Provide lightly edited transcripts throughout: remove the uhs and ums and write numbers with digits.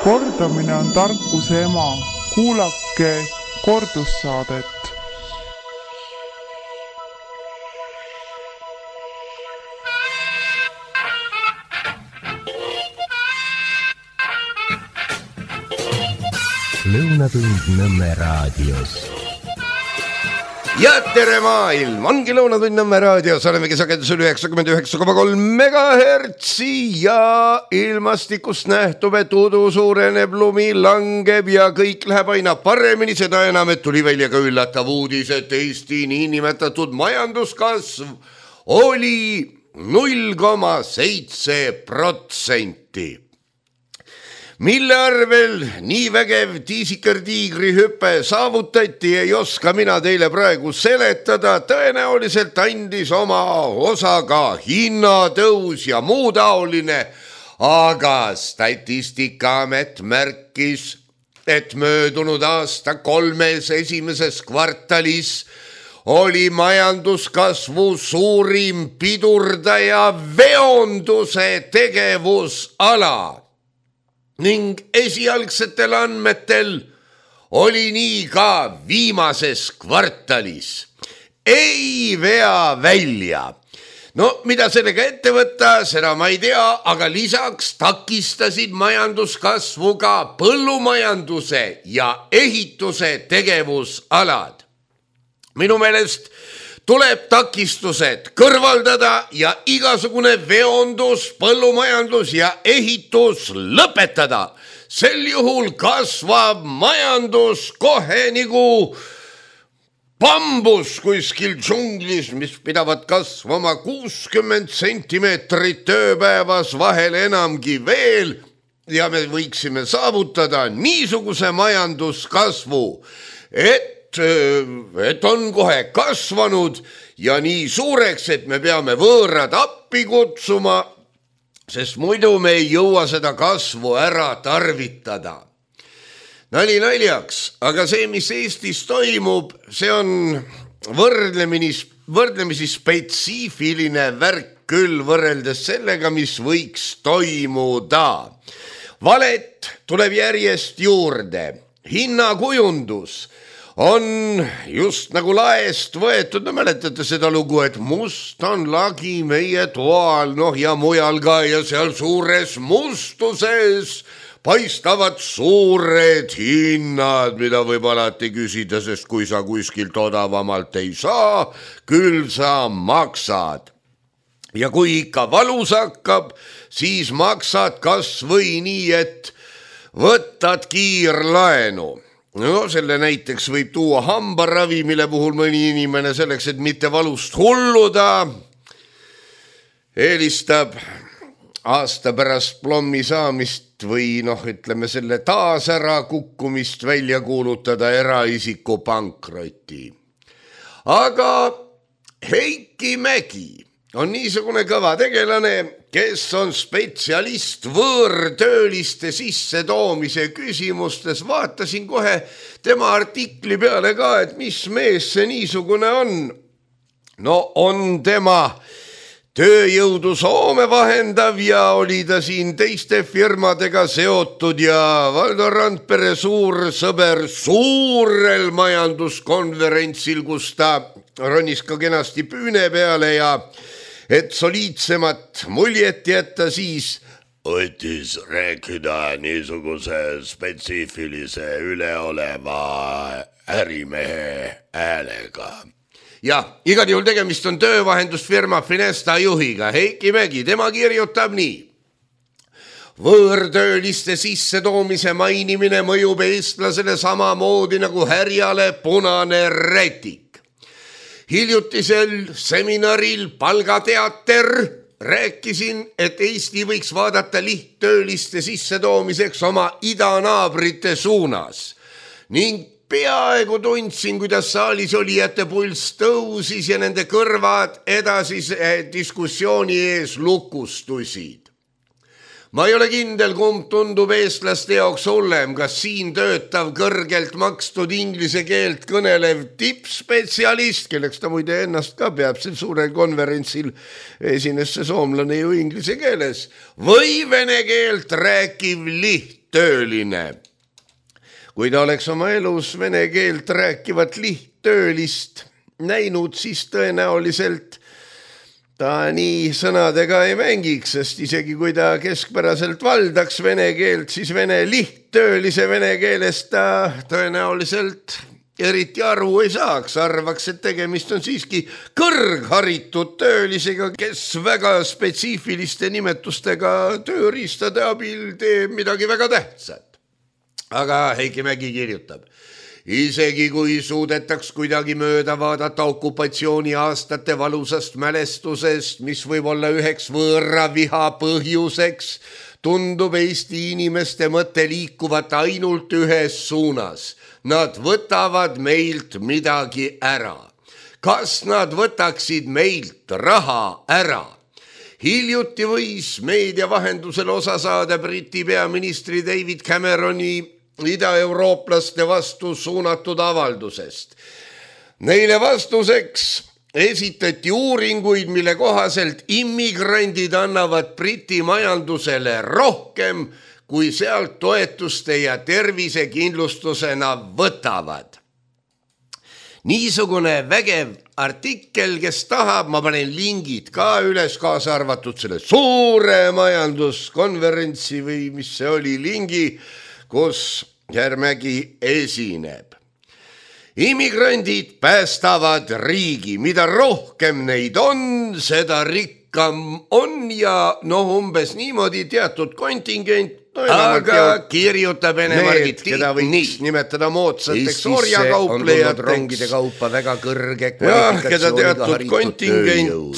Kordamine on tarkuse ema. Kuulake kordussaadet. Lõunatund Nõmme raadios. Ja tere maailm, ongi Lõunatund Nõmme raadios, olemegi sagedusel 99,3 megahertsi ja ilmastikust nähtub, et udu suureneb, lumi langeb ja kõik läheb aina paremini, seda enam, et tuli välja ka üllatav uudis, et Eesti niinimetatud majanduskasv oli 0,7%. Mille arvel nii vägev tiisikertiigri hüpe saavutati, ei oska mina teile praegu seletada. Tõenäoliselt andis oma osa ka hinnatõus ja muu taoline, aga Statistikaamet märkis, et möödunud aasta 3 esimeses kvartalis oli majanduskasvu suurim pidurdaja veonduse tegevusala. Ning esialgsetel andmetel oli nii ka viimases kvartalis. Ei vea välja. No mida sellega ette võtta, seda ma ei tea, aga lisaks takistasid majanduskasvu ka põllumajanduse ja ehituse tegevusalad. Minu meelest tuleb takistused kõrvaldada ja igasugune veondus, põllumajandus ja ehitus lõpetada. Sel juhul kasvab majandus kohe nagu bambus kuskil džunglis, mis pidavad kasvama 60 sentimeetrit ööpäevas, vahel enamgi veel. Ja me võiksime saavutada niisuguse majanduskasvu, et on kohe kasvanud ja nii suureks, et me peame võõrad appi kutsuma, sest muidu me ei jõua seda kasvu ära tarvitada. Nali naljaks, aga see, mis Eestis toimub, see on võrdlemisi spetsiifiline värk küll võrreldes sellega, mis võiks toimuda. Valet tuleb järjest juurde, hinnakujundus on just nagu laest võetud, no mäletate seda lugu, et must on lagi meie toal, noh ja mujal ka ja seal suures mustuses paistavad suured hinnad, mida võib alati küsida, sest kui sa kuskilt odavamalt ei saa, küll sa maksad. Ja kui ikka valus hakkab, siis maksad kas või nii, et võtad kiirlaenu. No selle näiteks võib tuua hambaravi, mille puhul mõni inimene selleks, et mitte valust hulluda, eelistab aasta pärast plommi saamist või ütleme selle taas ära kukkumist välja kuulutada eraisiku pankroti. Aga Heiki Mägi on niisugune kõva tegelane, kes on spetsialist võõrtööliste sissetoomise küsimustes. Vaatasin kohe tema artikli peale ka, et mis mees see niisugune on. No on tema tööjõudu Soome vahendav ja oli ta siin teiste firmadega seotud ja Valdo Randpere suur sõber suurel majanduskonverentsil, kus ta ronis ka kenasti püüne peale ja et soliidsemat muljet jätta, siis võttis rääkida niisuguse spetsiifilise üleoleva ärimehe häälega. Ja igal juhul tegemist on töövahendusfirma Finesta juhiga Heiki Mägi. Tema kirjutab nii. Võõrtööliste sissetoomise mainimine mõjub eestlasele samamoodi nagu härjale punane rätik. Hiljutisel seminaril Palgateater rääkisin, et Eesti võiks vaadata lihttööliste sissetoomiseks oma idanaabrite suunas ning peaaegu tundsin, kuidas saalis olijate pulss tõusis ja nende kõrvad edasise diskussiooni ees lukustusid. Ma ei ole kindel, kumb tundub eestlaste jaoks hullem, kas siin töötav kõrgelt makstud inglise keelt kõnelev tippspetsialist, kelleks ta muide ennast ka peab, sel suurel konverentsil esines see soomlane ju inglise keeles, või vene keelt rääkiv liht lihttööline. Kui ta oleks oma elus vene keelt rääkivat lihttöölist näinud, siis tõenäoliselt ta nii sõnadega ei mängiks, sest isegi kui ta keskpäraselt valdaks vene keelt, siis vene lihttöölise vene keelest ta tõenäoliselt eriti aru ei saaks, arvaks, et tegemist on siiski kõrgharitud töölisega, kes väga spetsiifiliste nimetustega tööriistade abil teeb midagi väga tähtsat. Aga Heiki Mägi kirjutab, isegi kui suudetaks kuidagi mööda vaadata okupatsiooni aastate valusast mälestusest, mis võib olla üheks võõra viha põhjuseks, tundub Eesti inimeste mõte liikuvat ainult ühes suunas. Nad võtavad meilt midagi ära. Kas nad võtaksid meilt raha ära? Hiljuti võis meedia vahendusel osa saada Briti peaministri David Cameroni ida-eurooplaste vastu suunatud avaldusest. Neile vastuseks esitati uuringuid, mille kohaselt immigrandid annavad Briti majandusele rohkem, kui sealt toetuste ja tervisekindlustusena võtavad. Niisugune vägev artikkel, kes tahab, ma panen lingid ka üles, kaasa arvatud selle suure majanduskonverentsi või mis see oli lingi, kus Järmägi esineb. Immigrandid päästavad riigi, mida rohkem neid on, seda rikkam on ja umbes niimoodi teatud kontingent. Aga kirjutab Ene-Margit Tiit, keda võiks nimetada moodsateks orjakauplejateks. Rongide kaupa väga kõrge keda teatud kontingent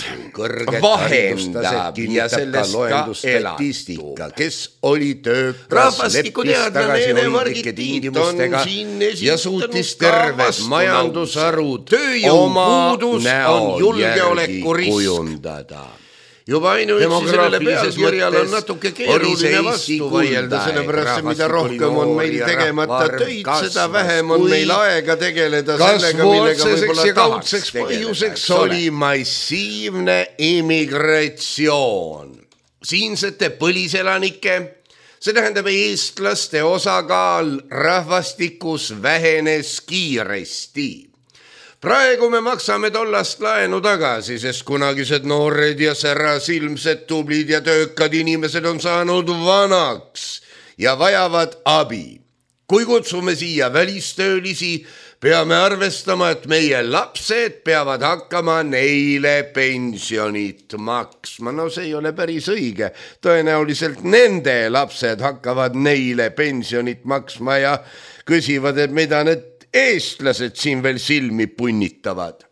vahendab ja sellest ka elatistika, kes oli töökas, leppis tagasi hoidlike tingimustega ja suutis terves majandusharud tööjõupuudus on julgeolekurisk kujundada. Juba ainuüksi sellele pealkirjal on natuke keeruline vastu vaielda, sellepärast, mida rohkem on meil tegemata töid, seda vähem on meil aega tegeleda sellega, millega võib-olla kaudseks põhjuseks oli massiivne immigratsioon. Siinsete põliselanike, see tähendab eestlaste osakaal rahvastikus vähenes kiiresti. Praegu me maksame tollast laenu tagasi, sest kunagised noored ja särasilmsed, tublid ja töökad inimesed on saanud vanaks ja vajavad abi. Kui kutsume siia välistöölisi, peame arvestama, et meie lapsed peavad hakkama neile pensionit maksma. No see ei ole päris õige. Tõenäoliselt nende lapsed hakkavad neile pensionit maksma ja küsivad, et mida need eestlased siin veel silmi punnitavad.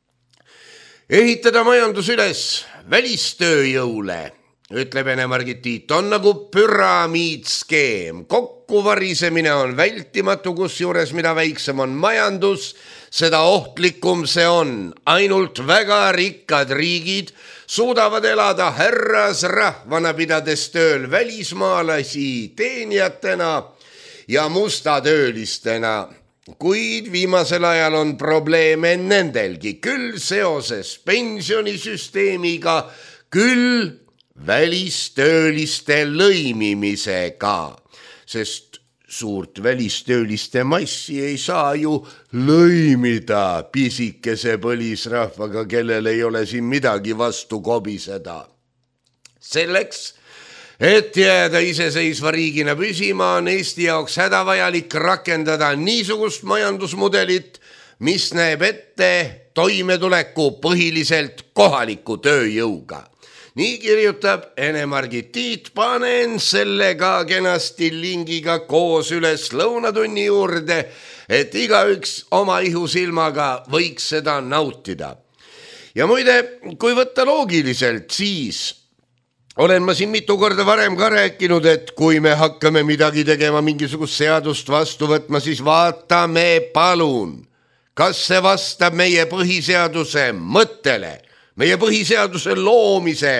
Ehitada majandus üles välistööjõule, ütleb Ene-Margit Tiit, on nagu püramiidskeem. Kokkuvarisemine on vältimatu, kusjuures mida väiksem on majandus, seda ohtlikum see on. Ainult väga rikkad riigid suudavad elada härrasrahvana, pidades tööl välismaalasi teenijatena ja mustatöölistena. Kuid viimasel ajal on probleeme nendelgi, küll seoses pensionisüsteemiga, küll välistööliste lõimimisega, sest suurt välistööliste massi ei saa ju lõimida pisikese põlisrahvaga, kellel ei ole siin midagi vastu kobiseda. Selleks, et jääda iseseisva riigina püsima, on Eesti jaoks hädavajalik rakendada niisugust majandusmudelit, mis näeb ette toimetuleku põhiliselt kohaliku tööjõuga. Nii kirjutab Ene-Margit Tiit, panen selle ka kenasti lingiga koos üles lõunatunni juurde, et igaüks oma ihusilmaga võiks seda nautida. Ja muide, kui võtta loogiliselt, siis olen ma siin mitu korda varem ka rääkinud, et kui me hakkame midagi tegema, mingisugust seadust vastu võtma, siis vaatame palun, kas see vastab meie põhiseaduse mõttele, meie põhiseaduse loomise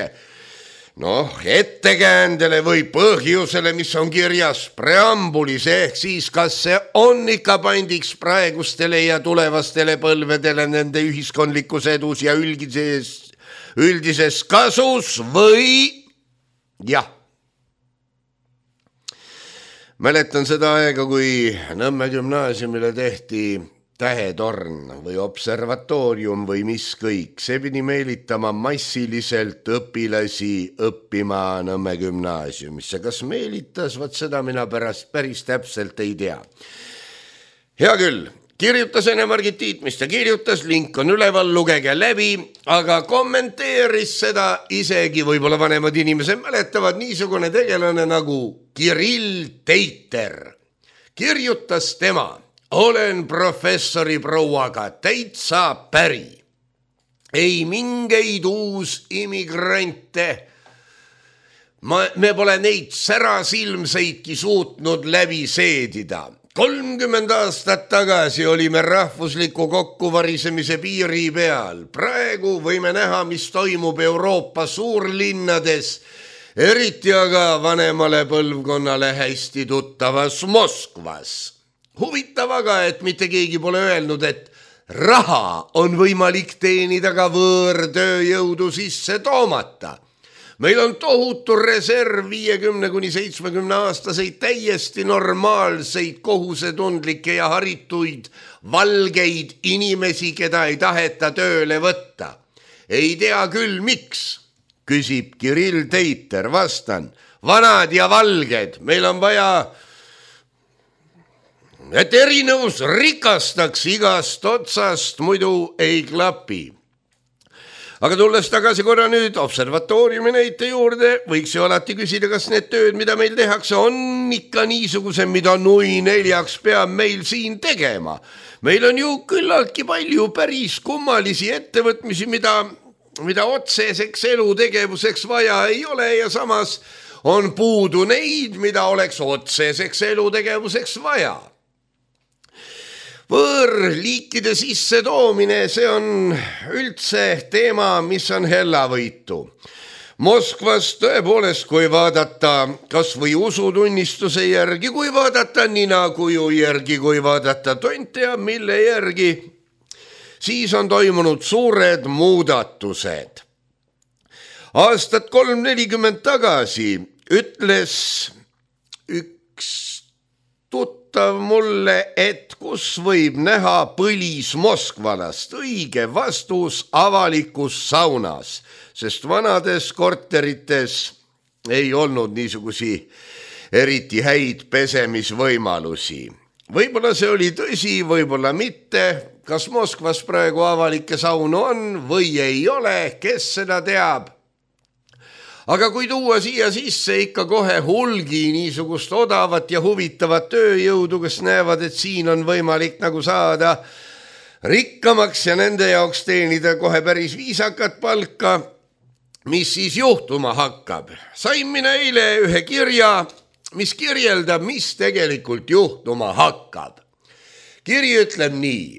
ettekäändele või põhjusele, mis on kirjas preambulis, ehk siis kas see on ikka pandiks praegustele ja tulevastele põlvedele nende ühiskondlikus edus ja üldises kasus või jah. Mäletan seda aega, kui Nõmme gümnaasiumile tehti tähetorn või observatoorium või mis kõik. See pidi meelitama massiliselt õpilasi õppima Nõmme gümnaasiumisse. Kas meelitas, vaat seda mina päris täpselt ei tea. Hea küll, kirjutas Ene-Margit Tiitmist ja kirjutas, link on üleval, lugege läbi, aga kommenteeris seda isegi võib-olla vanemad inimesed mäletavad niisugune tegelane nagu Kirill Teiter. Kirjutas tema: olen professori prouaga täitsa päri. Ei mingeid uusimmigrante. Me pole neid särasilmseidki suutnud läbi seedida. 30 aastat tagasi olime rahvusliku kokkuvarisemise piiri peal. Praegu võime näha, mis toimub Euroopa suurlinnades, eriti aga vanemale põlvkonnale hästi tuttavas Moskvas. Huvitav aga, et mitte keegi pole öelnud, et raha on võimalik teenida ka võõrtööjõudu sisse toomata. Meil on tohutu reserv 50–70 aastaseid täiesti normaalseid, kohusetundlikke ja harituid valgeid inimesi, keda ei taheta tööle võtta. Ei tea küll, miks, küsib Kirill Teiter. Vastan, vanad ja valged, meil on vaja, et erinevus rikastaks igast otsast, muidu ei klapi. Aga tulles tagasi korra nüüd observatooriumi näite juurde, võiks ju alati küsida, kas need tööd, mida meil tehakse, on ikka niisuguse, mida nui neljaks peab meil siin tegema. Meil on ju küllaltki palju päris kummalisi ettevõtmisi, mida otseseks elutegevuseks vaja ei ole ja samas on puudu neid, mida oleks otseseks elutegevuseks vaja. Võõrliikide sisse toomine, see on üldse teema, mis on hellavõitu. Moskvas tõepoolest, kui vaadata kas või usutunnistuse järgi, kui vaadata ninakuju järgi, kui vaadata tonte ja mille järgi, siis on toimunud suured muudatused. Aastat 3-40 tagasi ütles üks tuttav mulle, et kus võib näha põlis Moskvalast. Õige vastus: avalikus saunas, sest vanades korterites ei olnud niisugusi eriti häid pesemisvõimalusi. Võib-olla see oli tõsi, võib-olla mitte. Kas Moskvas praegu avalikke saunu on või ei ole, kes seda teab? Aga kui tuua siia sisse ikka kohe hulgi niisugust odavat ja huvitavat tööjõudu, kes näevad, et siin on võimalik nagu saada rikkamaks ja nende jaoks teenida kohe päris viisakat palka, mis siis juhtuma hakkab? Sain mina eile ühe kirja, mis kirjeldab, mis tegelikult juhtuma hakkab. Kiri ütleb nii: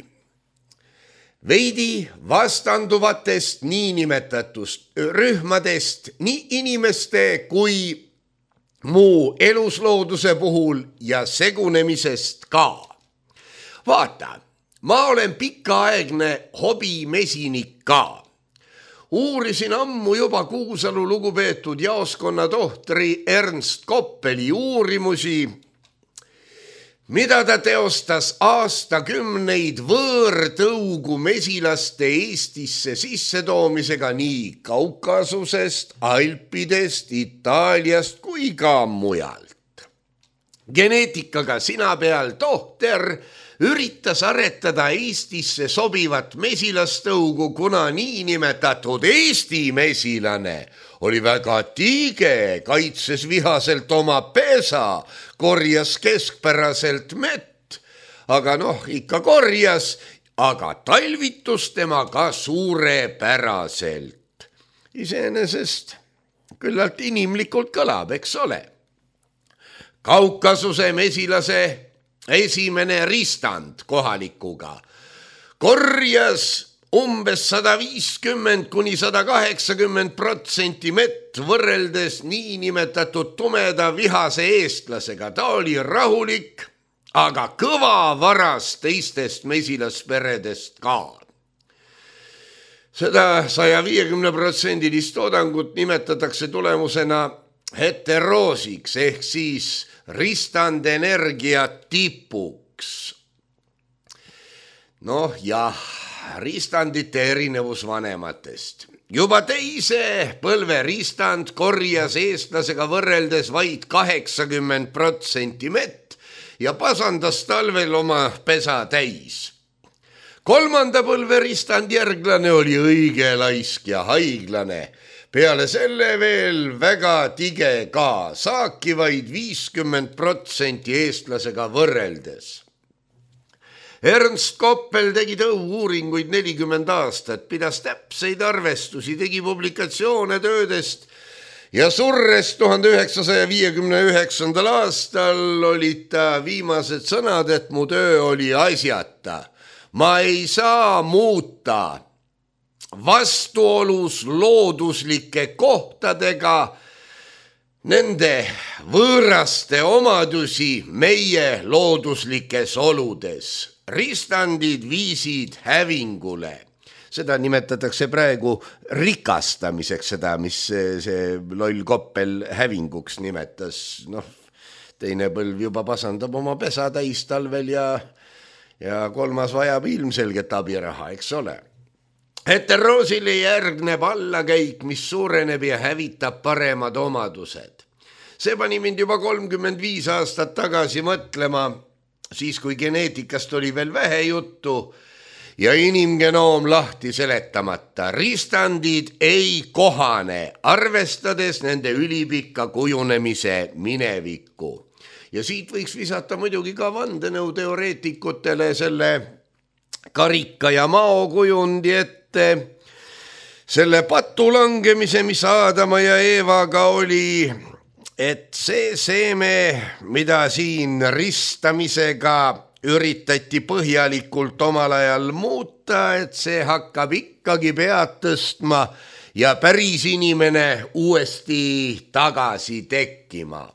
veidi vastanduvatest niinimetatust rühmadest nii inimeste kui muu eluslooduse puhul ja segunemisest ka. Vaata, ma olen pikaaegne hobimesinik ka. Uurisin ammu juba Kuusalu lugupeetud jaoskonna tohtri Ernst Koppeli uurimusi, mida ta teostas aastakümneid võõrtõugu mesilaste Eestisse sissetoomisega nii Kaukasusest, Alpidest, Itaaliast kui ka mujalt. Geneetikaga sina peal tohter üritas aretada Eestisse sobivat mesilastõugu, kuna niinimetatud Eesti mesilane oli väga tiige, kaitses vihaselt oma pesa, korjas keskpäraselt mett, aga ikka korjas, aga talvitus tema ka suurepäraselt. Iseenesest küllalt inimlikult kõlab, eks ole. Kaukasuse mesilase esimene ristand kohalikuga korjas umbes 150–180% mett võrreldes niinimetatud tumeda vihase eestlasega. Ta oli rahulik, aga kõva varas teistest mesilasperedest ka. Seda 150% toodangut nimetatakse tulemusena heteroosiks ehk siis ristandenergia tipuks. Noh jah, ristandite erinevus vanematest. Juba teise põlve ristand korjas eestlasega võrreldes vaid 80% mett ja pasandas talvel oma pesa täis. Kolmanda põlve ristand järglane oli õige laisk ja haiglane. Peale selle veel väga tige ka, saaki vaid 50% eestlasega võrreldes. Ernst Koppel tegi tõu-uuringuid 40 aastat, pidas täpseid arvestusi, tegi publikatsioone töödest ja surres 1959. aastal olid ta viimased sõnad, et mu töö oli asjata. Ma ei saa muuta vastuolus looduslike kohtadega nende võõraste omadusi meie looduslikes oludes. Ristandid viisid hävingule. Seda nimetatakse praegu rikastamiseks, seda, mis see loll Koppel hävinguks nimetas. Noh, teine põlv juba pasandab oma pesa täis talvel ja kolmas vajab ilmselget abiraha, eks ole. Heteroosile järgneb allakäik, mis suureneb ja hävitab paremad omadused. See pani mind juba 35 aastat tagasi mõtlema, siis kui geneetikast oli veel vähe juttu ja inimgenoom lahti seletamata. Ristandid ei kohane, arvestades nende ülipikka kujunemise minevikku. Ja siit võiks visata muidugi ka vandenõuteoreetikutele selle karika ja mao kujundi ette. Selle patu langemise, mis Aadama ja Eevaga oli, et see seeme, mida siin ristamisega üritati põhjalikult omal ajal muuta, et see hakkab ikkagi pead tõstma ja päris inimene uuesti tagasi tekkima.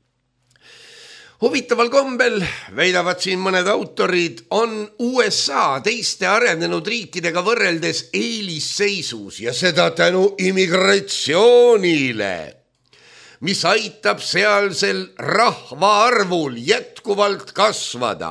Huvitaval kombel, väidavad siin mõned autorid, on USA teiste arenenud riikidega võrreldes eelisseisus ja seda tänu immigratsioonile, mis aitab sealsel rahvaarvul jätkuvalt kasvada.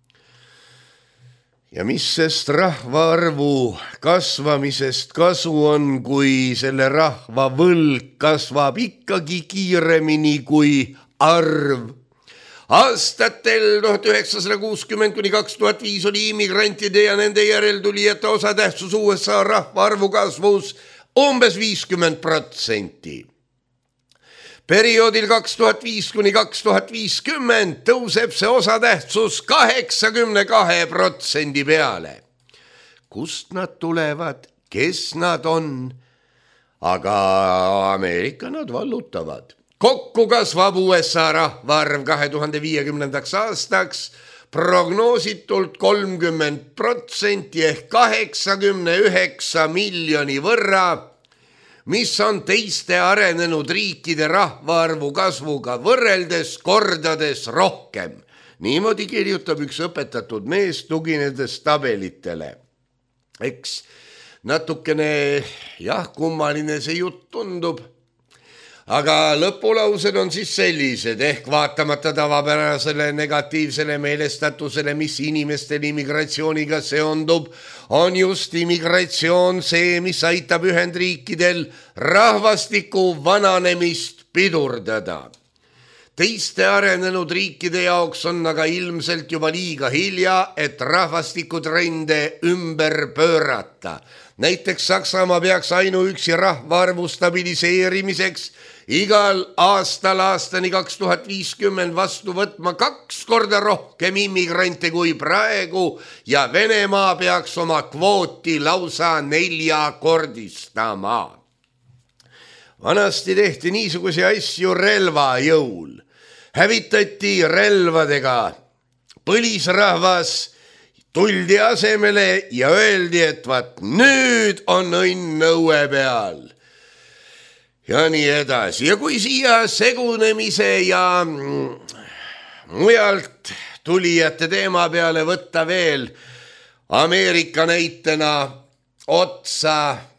Ja mis sest rahvaarvu kasvamisest kasu on, kui selle rahva võlg kasvab ikkagi kiiremini kui arv? Aastatel 1960–2005 oli immigrantide ja nende järeltulijate osatähtsus USA rahvaarvu kasvus umbes 50%. Perioodil 2005–2050 tõuseb see osatähtsus 82% peale. Kust nad tulevad, kes nad on? Aga Ameerika nad vallutavad. Kokku kasvab USA rahvaarv 2050. aastaks prognoositult 30% ehk 89 miljoni võrra, mis on teiste arenenud riikide rahvaarvu kasvuga võrreldes kordades rohkem. Niimoodi kirjutab üks õpetatud mees tuginedes tabelitele. Eks natukene kummaline see jutt tundub, aga lõpulaused on siis sellised, ehk vaatamata tavapärasele negatiivsele meelestatusele, mis inimestel immigratsiooniga seondub, on just immigratsioon see, mis aitab Ühendriikidel rahvastiku vananemist pidurdada. Teiste arenenud riikide jaoks on aga ilmselt juba liiga hilja, et rahvastikutrende ümber pöörata. Näiteks Saksamaa peaks ainuüksi rahvaarvu stabiliseerimiseks igal aastal aastani 2050 vastu võtma 2 korda rohkem immigrante kui praegu ja Venemaa peaks oma kvooti lausa 4-kordistama. Vanasti tehti niisuguse asju relva jõul. Hävitati relvadega. Põlisrahvas tuldi asemele ja öeldi, et vaat nüüd on õnn õue peal. Ja nii edasi. Ja kui siia segunemise ja mujalt tulijate teema peale võtta veel Ameerika näitena otsa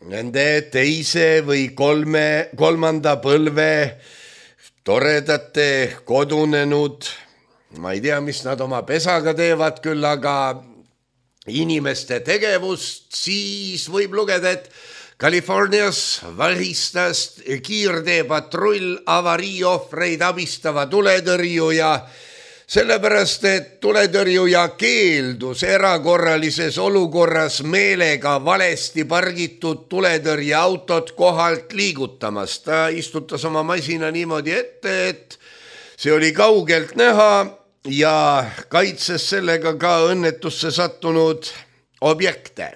nende teise või kolmanda põlve toredate kodunenud, ma ei tea, mis nad oma pesaga teevad küll, aga inimeste tegevust, siis võib lugeda, et Californias vahistas kiirteepatrull avariiohvreid abistava tuletõrjuja, sellepärast, et tuletõrjuja keeldus erakorralises olukorras meelega valesti pargitud tuletõrjeautot kohalt liigutamas. Ta istutas oma masina niimoodi ette, et see oli kaugelt näha ja kaitses sellega ka õnnetusse sattunud objekte.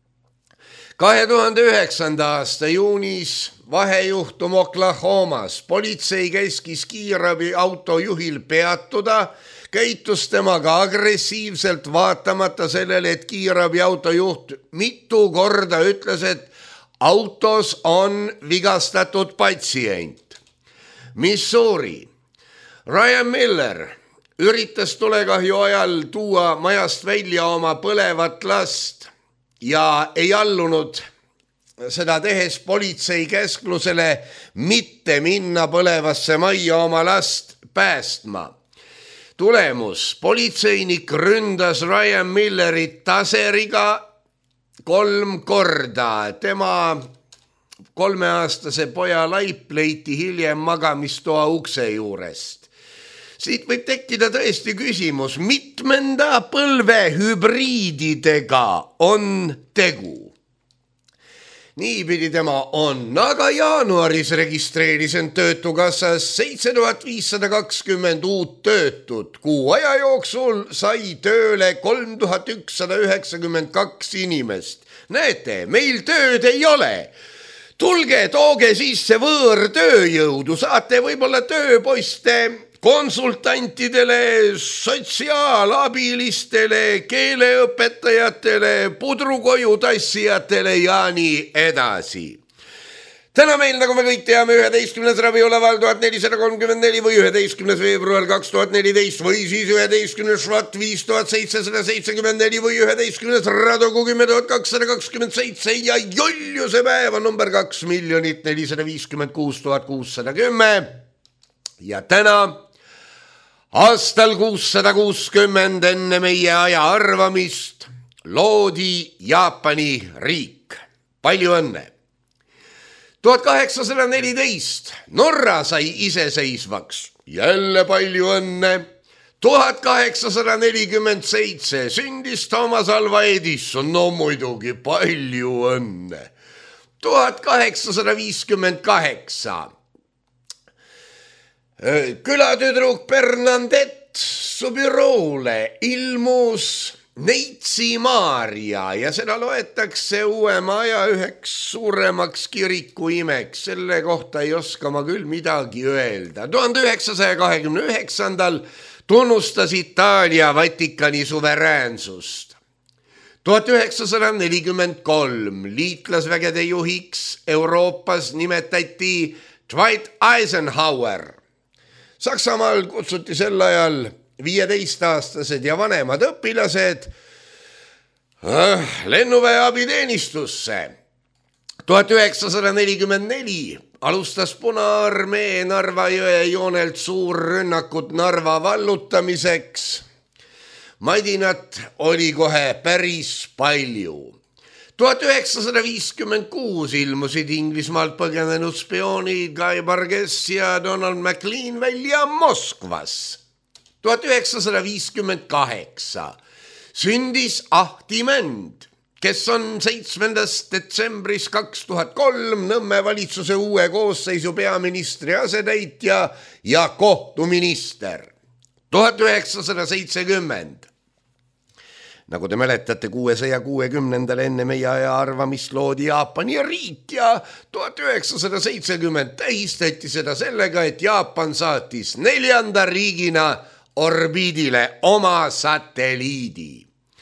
2009. aasta juunis vahejuhtum Oklahomas. Politsei käskis kiirabi autojuhil peatuda, käitus temaga agressiivselt vaatamata sellele, et kiirabi autojuht mitu korda ütles, et autos on vigastatud patsient. Missouri. Ryan Miller üritas tulekahju ajal tuua majast välja oma põlevat last ja ei allunud seda tehes politsei käsklusele mitte minna põlevasse majja oma last päästma. Tulemus, politseinik ründas Ryan Millerit taseriga 3 korda. Tema 3-aastase poja laip leiti hiljem magamistoa ukse juurest. Siit võib tekkida tõesti küsimus, mitmenda põlve hübriididega on tegu. Niipidi tema on, aga jaanuaris registreeris end Töötukassas 7520 uut töötut. Kuu aja jooksul sai tööle 3192 inimest. Näete, meil tööd ei ole. Tulge, tooge sisse võõrtööjõudu, saate võib-olla tööpoiste konsultantidele, sotsiaalabilistele, keeleõpetajatele, pudrukoju tassijatele ja nii edasi. Täna meil, nagu me kõik teame, 11. raviolaval 1434 või 11. veebruar 2014 või siis 11. švat 5774 või 11. radogu 10227 ja Joljuse päeva number 2 456 610. Ja täna aastal 660 enne meie aja arvamist loodi Jaapani riik. Palju õnne! 1814 Norra sai iseseisvaks. Jälle palju õnne! 1847 sündis Thomas Alva Edison. No muidugi palju õnne! 1858 külatüdruk Bernadette Soubirole ilmus Neitsi Maarja ja seda loetakse uuema aja üheks suuremaks kirikuimeks. Selle kohta ei oska ma küll midagi öelda. 1929. tunnustas Itaalia Vatikani suveräänsust. 1943 liitlasvägede juhiks Euroopas nimetati Dwight Eisenhower. Saksamaal kutsuti sel ajal 15-aastased ja vanemad õpilased lennuväe abiteenistusse. 1944 alustas Punaarmee Narva jõe joonelt suurrünnakut Narva vallutamiseks. Madinat oli kohe päris palju. 1956 ilmusid Inglismaalt põgenenud spioonid Guy Burgess ja Donald MacLean välja Moskvas. 1958 sündis Ahti Mänd, kes on 7. detsembris 2003 Nõmme valitsuse uue koosseisu peaministri asetäitja ja kohtuminister. 1970 nagu te mäletate, 660. enne meie aja arvamist loodi Jaapani riik ja 1970 tähistati seda sellega, et Jaapan saatis 4. riigina orbiidile oma satelliidi.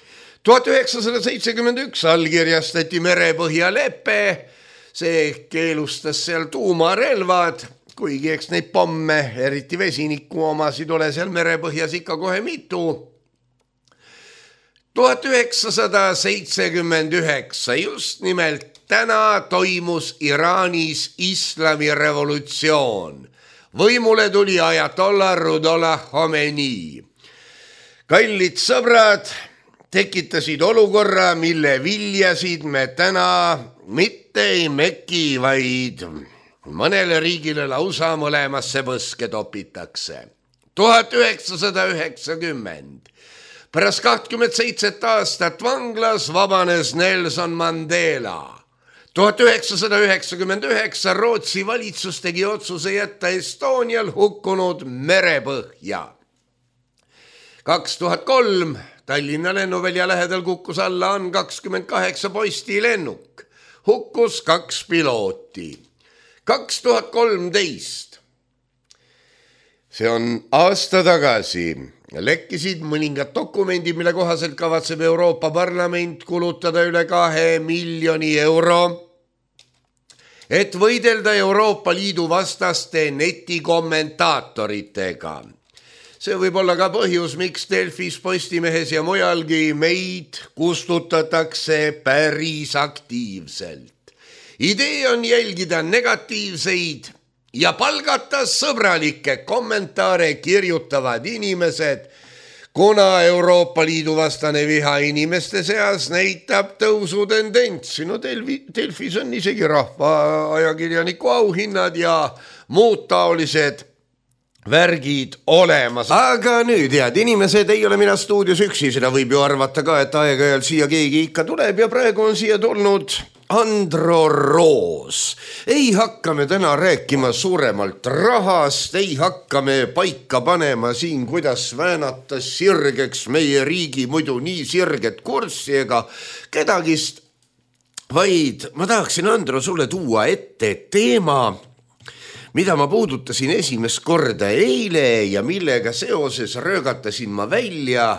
1971 allkirjastati merepõhjalepe, see keelustas seal tuumarelvad, kuigi eks neid pomme, eriti vesiniku omasid, ole seal merepõhjas ikka kohe mitu. 1979 just nimelt täna toimus Iraanis islamirevolutsioon. Võimule tuli ajatollah Ruhollah Khomeini. Kallid sõbrad tekitasid olukorra, mille viljasid me täna mitte ei meki, vaid mõnele riigile lausa mõlemasse põske topitakse. 1990. Pärast 27 aastat vanglas vabanes Nelson Mandela. 1999 Rootsi valitsus tegi otsuse jätta Estonial hukkunud merepõhja. 2003 Tallinna lennuvälja lähedal kukkus alla AN-28 postilennuk. Hukkus 2 pilooti. 2013. See on aasta tagasi. Lekkisid mõningad dokumendid, mille kohaselt kavatseb Euroopa Parlament kulutada üle 2 miljoni euro, et võidelda Euroopa Liidu vastaste netikommentaatoritega. See võib olla ka põhjus, miks Delfis, Postimehes ja mujalgi meid kustutatakse päris aktiivselt. Idee on jälgida negatiivseid ja palgata sõbralikke kommentaare kirjutavad inimesed, kuna Euroopa Liidu vastane viha inimeste seas näitab tõusutendentsi. No Delfis on isegi rahvaajakirjaniku auhinnad ja muud taolised värgid olemas. Aga nüüd, head inimesed, ei ole mina stuudios üksi, seda võib ju arvata ka, et aeg-ajalt siia keegi ikka tuleb ja praegu on siia tulnud Andro Roos. Ei hakka me täna rääkima suuremalt rahast, ei hakka me paika panema siin, kuidas väänata sirgeks meie riigi muidu nii sirget kurssi ega kedagist, vaid ma tahaksin, Andro, sulle tuua ette teema, mida ma puudutasin esimest korda eile ja millega seoses röögatasin ma välja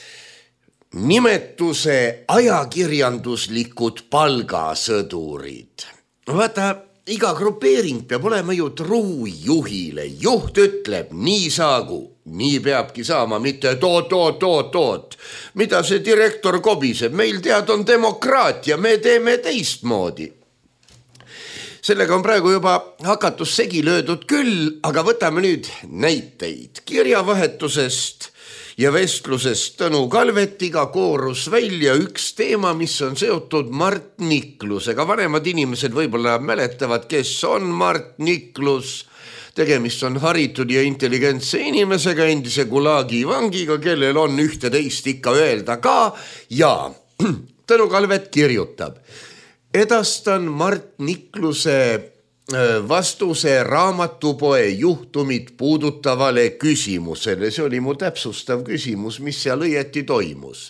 nimetuse ajakirjanduslikud palgasõdurid. Vaata, iga grupeering peab olema ju truu juhile. Juht ütleb, nii saagu, nii peabki saama, mitte toot. Mida see direktor kobiseb? Meil tead on demokraatia, me teeme teistmoodi. Sellega on praegu juba hakatus segi löödud küll, aga võtame nüüd näiteid. Kirjavahetusest ja vestlusest Tõnu Kalvetiga koorus välja üks teema, mis on seotud Mart Niklusega. Vanemad inimesed võib-olla mäletavad, kes on Mart Niklus. Tegemist on haritud ja intelligentse inimesega, endise Gulagi vangiga, kellel on ühte-teist ikka öelda ka. Ja Tõnu Kalvet kirjutab: edastan Mart Nikluse vastuse raamatupoe juhtumit puudutavale küsimusele. See oli mu täpsustav küsimus, mis seal õieti toimus.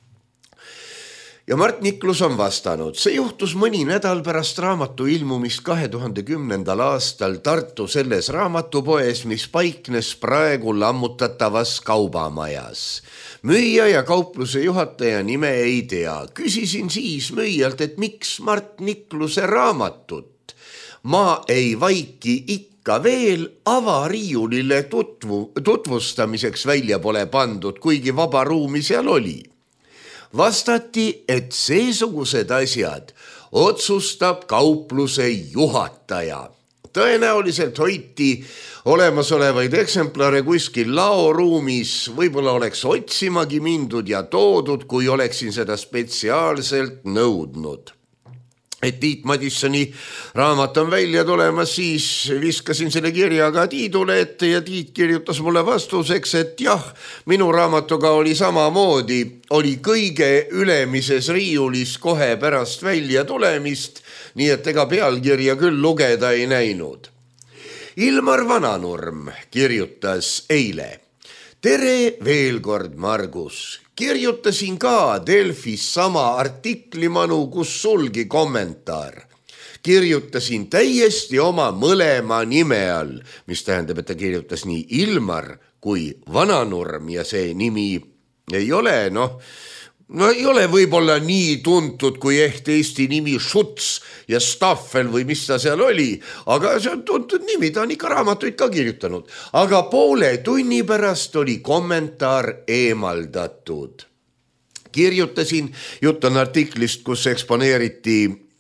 Ja Mart Niklus on vastanud: see juhtus mõni nädal pärast raamatu ilmumist 2010. aastal Tartu selles raamatupoes, mis paiknes praegu lammutatavas kaubamajas. Müüja ja kaupluse juhataja nime ei tea. Küsisin siis müüjalt, et miks Mart Nikluse raamatut Ma ei vaiki ikka veel avariiulile tutvustamiseks välja pole pandud, kuigi vaba ruumi seal oli. Vastati, et seesugused asjad otsustab kaupluse juhataja. Tõenäoliselt hoiti olemasolevaid eksemplare kuskil laoruumis, võib-olla oleks otsimagi mindud ja toodud, kui oleksin seda spetsiaalselt nõudnud. Et Tiit Madissoni raamat on välja tulemas, siis viskasin selle kirjaga Tiidule ette ja Tiit kirjutas mulle vastuseks, et jah, minu raamatuga oli samamoodi, oli kõige ülemises riiulis kohe pärast välja tulemist, nii et ega pealkirja küll lugeda ei näinud. Ilmar Vananurm kirjutas eile: tere veel kord, Margus. Kirjutasin ka Delfis sama artiklimanu, kus sulgi kommentaar. Kirjutasin täiesti oma mõlema nime all, mis tähendab, et ta kirjutas nii Ilmar kui Vananurm ja see nimi ei ole, ei ole võib-olla nii tuntud kui Eesti nimi Schutz ja Staffel või mis ta seal oli, aga see on tuntud nimi, ta on ikka raamatuid ka kirjutanud. Aga poole tunni pärast oli kommentaar eemaldatud. Kirjutasin, jutt on artiklist, kus eksponeeriti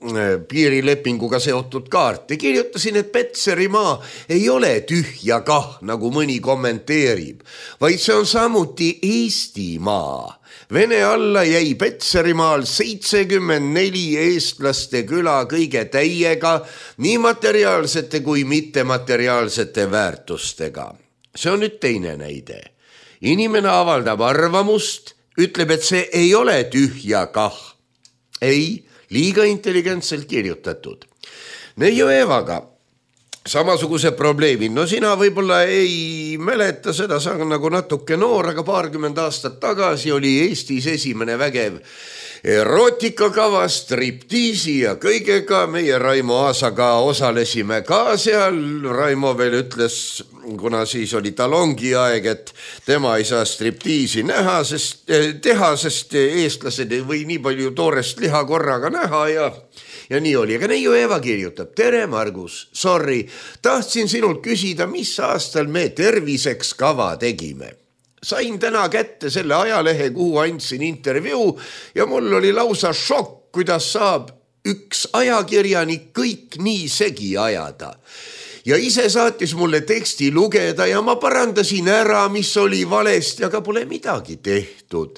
piirilepinguga seotud kaarti. Kirjutasin, et Petserimaa ei ole tühja kah, nagu mõni kommenteerib, vaid see on samuti Eestimaa. Vene alla jäi Petserimaal 74 eestlaste küla kõige täiega, nii materiaalsete kui mittemateriaalsete väärtustega. See on nüüd teine näide. Inimene avaldab arvamust, ütleb, et see ei ole tühja kah. Ei, liiga intelligentselt kirjutatud. Neiu Eevaga samasuguse probleemi. No sina võib-olla ei mäleta seda, sa on nagu natuke noor, aga 20 aastat tagasi oli Eestis esimene vägev erootikakava, striptiisi ja kõigega. Meie Raimo Aasaga osalesime ka seal. Raimo veel ütles, kuna siis oli talongi aeg, et tema ei saa striptiisi teha, sest eestlased ei või nii palju toorest liha korraga näha ja nii oli. Aga neiu Eeva kirjutab, tere Margus, sorry, tahtsin sinult küsida, mis aastal me terviseks kava tegime. Sain täna kätte selle ajalehe, kuhu andsin intervjuu ja mul oli lausa šokk, kuidas saab üks ajakirjanik kõik nii segi ajada. Ja ise saatis mulle teksti lugeda ja ma parandasin ära, mis oli valesti, aga pole midagi tehtud.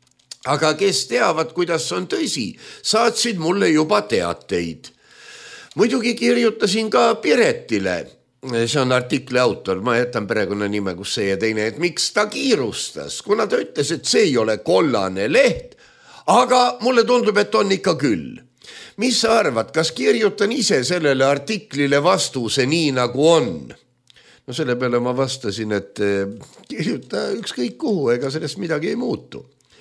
Aga kes teavad, kuidas on tõsi, saatsid mulle juba teateid. Muidugi kirjutasin ka Piretile. See on artikli autor, ma jätan perekonnanime, kus see ja teine, et miks ta kiirustas, kuna ta ütles, et see ei ole kollane leht, aga mulle tundub, et on ikka küll. Mis sa arvad, kas kirjutan ise sellele artiklile vastuse nii nagu on? No selle peale ma vastasin, et kirjuta ükskõik kuhu, ega sellest midagi ei muutu.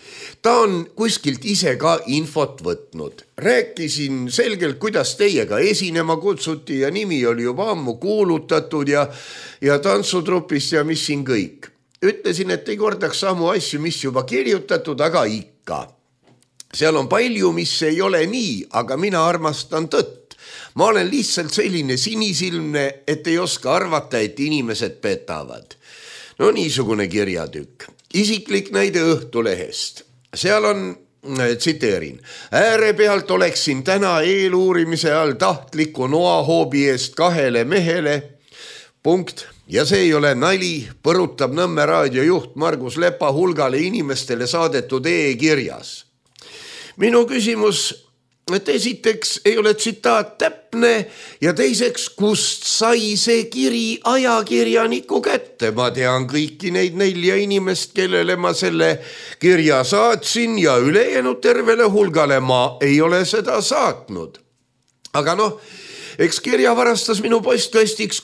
Ta on kuskilt ise ka infot võtnud. Rääkisin selgelt, kuidas teiega esinema kutsuti ja nimi oli juba ammu kuulutatud ja tantsutrupist ja mis siin kõik. Ütlesin, et ei kordaks samu asju, mis juba kirjutatud, aga ikka. Seal on palju, mis ei ole nii, aga mina armastan tõtt. Ma olen lihtsalt selline sinisilmne, et ei oska arvata, et inimesed petavad. No niisugune kirjatükk. Isiklik näide Õhtulehest. Seal on, tsiteerin, ääre pealt oleksin täna eeluurimise all tahtliku noahoobi eest 2 mehele, punkt, ja see ei ole nali, põrutab Nõmme raadiojuht Margus Lepa hulgale inimestele saadetud e-kirjas. Minu küsimus, et esiteks ei ole tsitaat täpne ja teiseks, kust sai see kiri ajakirjaniku kätte? Ma tean kõiki neid 4 inimest, kellele ma selle kirja saatsin ja ülejäänud tervele hulgale ma ei ole seda saatnud. Aga eks kirja varastas minu postkastis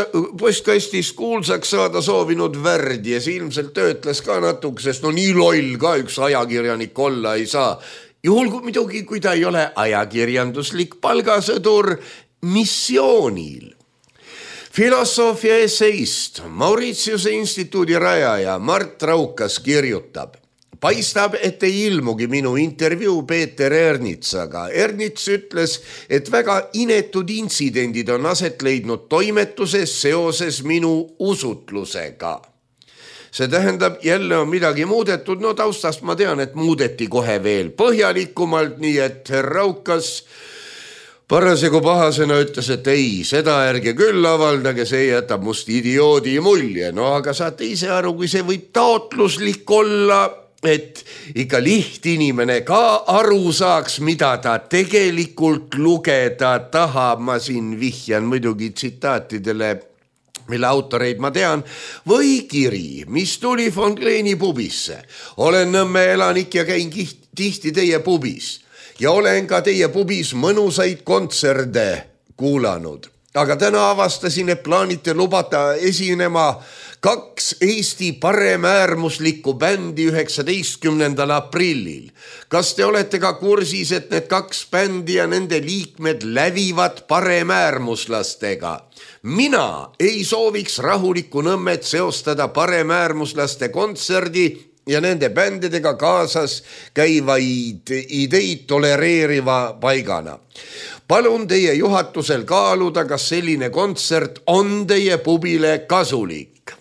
kuulsaks saada soovinud Värd ja see ilmselt töötles ka natuke, sest nii loll ka üks ajakirjanik olla ei saa. Juhul muidugi, kui ta ei ole ajakirjanduslik palgasõdur missioonil. Filosoofia esseist Mauritiuse instituudi rajaja Mart Raukas kirjutab. Paistab, et ei ilmugi minu intervjuu Peeter Ernitsaga. Ernits ütles, et väga inetud intsidendid on aset leidnud toimetuses seoses minu usutlusega. See tähendab, jälle on midagi muudetud, taustast ma tean, et muudeti kohe veel põhjalikumalt, nii et Raukas parasjagu pahasena ütles, et ei, seda ärge küll avaldage, see jätab must idioodi mulje. Aga saate ise aru, kui see võib taotluslik olla, et ikka lihtinimene ka aru saaks, mida ta tegelikult lugeda tahab. Ma siin vihjan muidugi tsitaatidele, mille autoreid ma tean, või kiri, mis tuli von Kleeni pubisse. Olen Nõmme elanik ja käin tihti teie pubis ja olen ka teie pubis mõnusaid kontserde kuulanud. Aga täna avastasin, et plaanite lubata esinema 2 Eesti paremäärmuslikku bändi 19. aprillil. Kas te olete ka kursis, et need 2 bändi ja nende liikmed lävivad paremäärmuslastega? Mina ei sooviks rahulikku Nõmmet seostada paremäärmuslaste kontserdi ja nende bändidega kaasas käivaid ideid tolereeriva paigana. Palun teie juhatusel kaaluda, kas selline kontsert on teie pubile kasulik.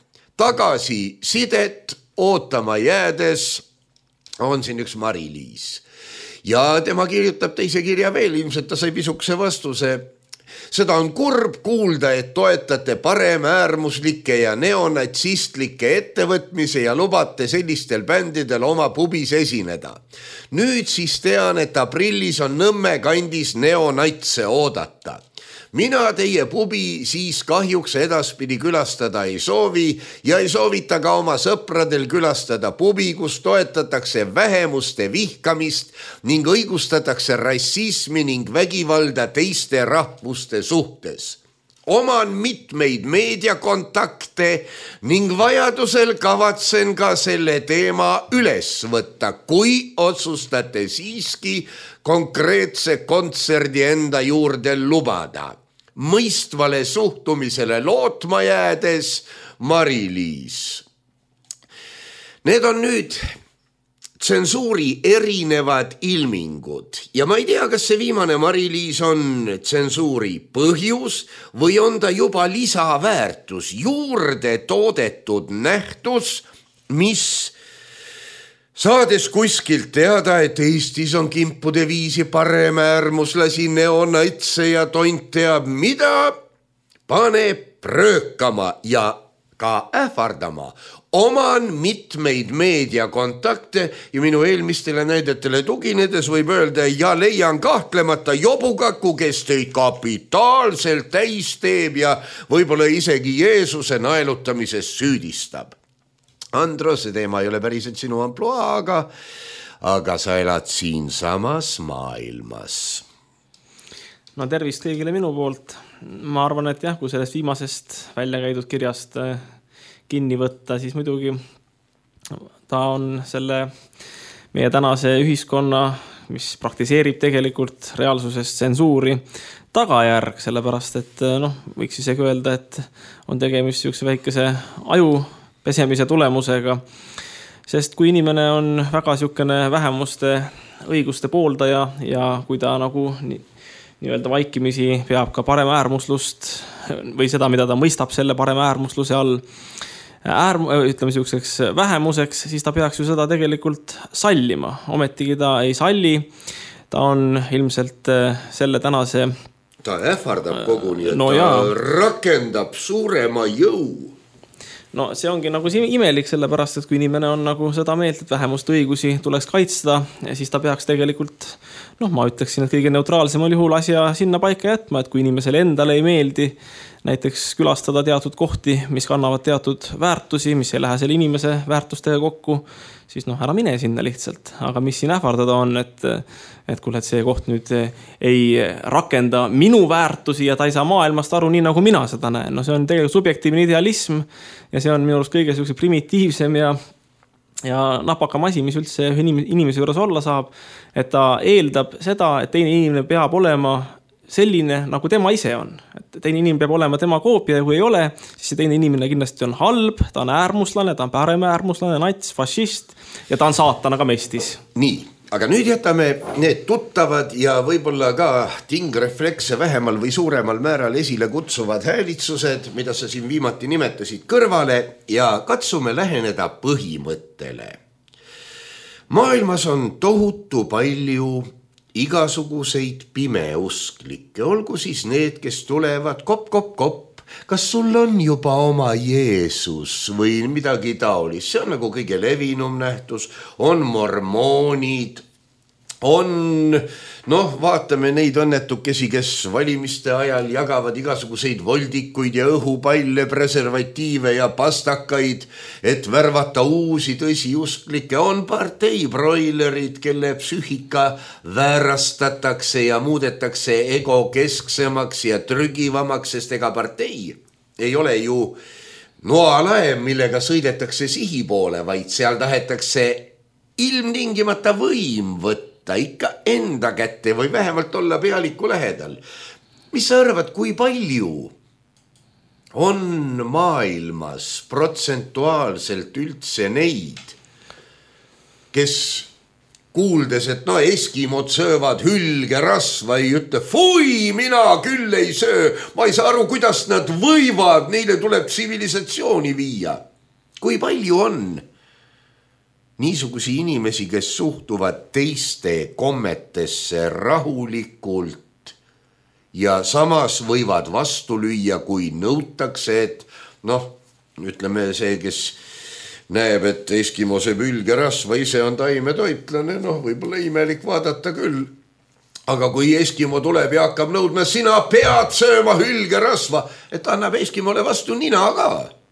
Tagasisidet ootama jäädes on siin üks Mari-Liis. Ja tema kirjutab teise kirja veel, ilmselt ta sai pisukese vastuse. Seda on kurb kuulda, et toetate paremäärmuslikke ja neonatsistlikke ettevõtmise ja lubate sellistel bändidel oma pubis esineda. Nüüd siis tean, et aprillis on Nõmme kandis neonatse oodata. Mina teie pubi siis kahjuks edaspidi külastada ei soovi ja ei soovita ka oma sõpradel külastada pubi, kus toetatakse vähemuste vihkamist ning õigustatakse rassismi ning vägivalda teiste rahvuste suhtes. Oman mitmeid meediakontakte ning vajadusel kavatsen ka selle teema üles võtta, kui otsustate siiski konkreetse kontserdi enda juurde lubada. Mõistvale suhtumisele lootma jäädes Mari-Liis. Need on nüüd tsensuuri erinevad ilmingud ja ma ei tea, kas see viimane Mari-Liis on tsensuuri põhjus või on ta juba lisaväärtus, juurde toodetud nähtus, mis saades kuskilt teada, et Eestis on kimpude viisi paremäärmuslasi, neonatse ja tont teab mida, paneb röökama ja ka ähvardama. Oman mitmeid meediakontakte ja minu eelmistele näidetele tuginedes võib öelda ja leian kahtlemata jobukaku, kes teid kapitaalselt täis teeb ja võib-olla isegi Jeesuse naelutamises süüdistab. Andro, see teema ei ole päriselt sinu amploa, aga sa elad siin samas maailmas. No tervist kõigile minu poolt. Ma arvan, et jah, kui sellest viimasest välja käidud kirjast kinni võtta, siis muidugi ta on selle meie tänase ühiskonna, mis praktiseerib tegelikult reaalsuses tsensuuri tagajärg, sellepärast et võiks isegi öelda, et on tegemist niisuguse väikese aju pesemise tulemusega, sest kui inimene on väga niisugune vähemuste õiguste pooldaja ja kui ta nagu nii-öelda vaikimisi peab ka paremäärmuslust või seda, mida ta mõistab selle paremäärmusluse all ütleme niisuguseks vähemuseks, siis ta peaks ju seda tegelikult sallima. Ometigi ta ei salli, ta on ilmselt selle tänase... Ta ähvardab koguni, et ta rakendab suurema jõu. No see ongi nagu imelik, sellepärast, et kui inimene on nagu seda meelt, et vähemuste õigusi tuleks kaitsta, siis ta peaks tegelikult, ma ütleksin, et kõige neutraalsemal juhul asja sinna paika jätma, et kui inimesele endale ei meeldi näiteks külastada teatud kohti, mis kannavad teatud väärtusi, mis ei lähe selle inimese väärtustega kokku, siis ära mine sinna lihtsalt. Aga mis siin ähvardada on, et kuule, et see koht nüüd ei rakenda minu väärtusi ja ta ei saa maailmast aru nii, nagu mina seda näen. No see on tegelikult subjektiivne idealism ja see on minu arust kõige primitiivsem ja napakam asi, mis üldse inimese juures olla saab, et ta eeldab seda, et teine inimene peab olema selline, nagu tema ise on. Et teine inimene peab olema tema koopia ja kui ei ole, siis see teine inimene kindlasti on halb, ta on äärmuslane, ta on paremäärmuslane, nats, fašist ja ta on saatanaga mestis. Nii, aga nüüd jätame need tuttavad ja võib-olla ka tingreflekse vähemal või suuremal määral esile kutsuvad häälitsused, mida sa siin viimati nimetasid kõrvale ja katsume läheneda põhimõttele. Maailmas on tohutu palju igasuguseid pimeusklikke, olgu siis need, kes tulevad kopp, kas sul on juba oma Jeesus või midagi taolist, see on nagu kõige levinum nähtus, on mormoonid, on, vaatame neid õnnetukesi, kes valimiste ajal jagavad igasuguseid voldikuid ja õhupalle, preservatiive ja pastakaid, et värvata uusi tõsiusklikke, on parteibroilerid, kelle psüühika väärastatakse ja muudetakse egokesksemaks ja trügivamaks, sest ega partei ei ole ju noalaev, millega sõidetakse sihi poole, vaid seal tahetakse ilmtingimata võim võtta ikka enda kätte või vähemalt olla pealiku lähedal. Mis sa arvad, kui palju on maailmas protsentuaalselt üldse neid, kes kuuldes, et eskimod söövad hülgerasva, ei ütle, fui, mina küll ei söö, ma ei saa aru, kuidas nad võivad, neile tuleb tsivilisatsiooni viia. Kui palju on niisugusi inimesi, kes suhtuvad teiste kommetesse rahulikult ja samas võivad vastu lüüa, kui nõutakse, et ütleme see, kes näeb, et Eskimo sööb hülgerasva, ise on taimetoitlane, võib-olla imelik vaadata küll. Aga kui Eskimo tuleb ja hakkab nõudma, sina pead sööma hülgerasva, et annab Eskimole vastu nina ka.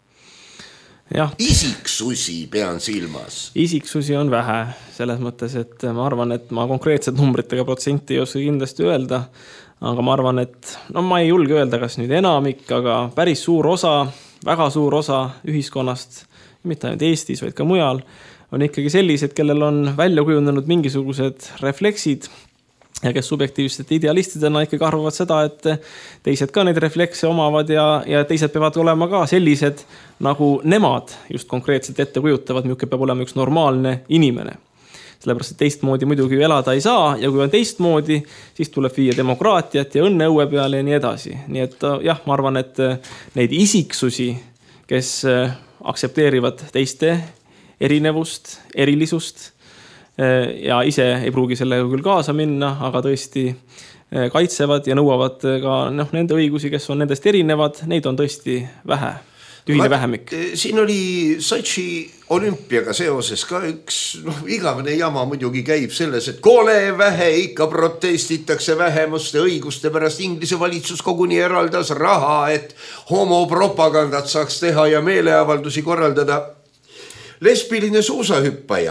Ja. Isiksusi pean silmas. Isiksusi on vähe selles mõttes, et ma arvan, et ma konkreetselt numbritega protsenti ei oska kindlasti öelda, aga ma arvan, et ma ei julge öelda, kas nüüd enamik, aga päris suur osa, väga suur osa ühiskonnast, mitte ainult Eestis, vaid ka mujal, on ikkagi sellised, kellel on välja kujunenud mingisugused refleksid ja kes subjektiivselt idealistidena ikkagi arvavad seda, et teised ka neid reflekse omavad ja teised peavad olema ka sellised, nagu nemad just konkreetselt ette kujutavad, milline peab olema üks normaalne inimene. Sellepärast, et teistmoodi muidugi elada ei saa ja kui on teistmoodi, siis tuleb viia demokraatiat ja õnne õue peale ja nii edasi. Nii et jah, ma arvan, et neid isiksusi, kes aksepteerivad teiste erinevust, erilisust ja ise ei pruugi sellega küll kaasa minna, aga tõesti kaitsevad ja nõuavad ka nende õigusi, kes on nendest erinevad, neid on tõesti vähe. Tühine vähemik. Siin oli Sotši olümpiaga seoses ka üks igavene jama muidugi käib selles, et kole vähe ikka protestitakse vähemuste õiguste pärast. Inglise valitsus koguni eraldas raha, et homopropagandat saaks teha ja meeleavaldusi korraldada. Lesbiline suusahüppaja.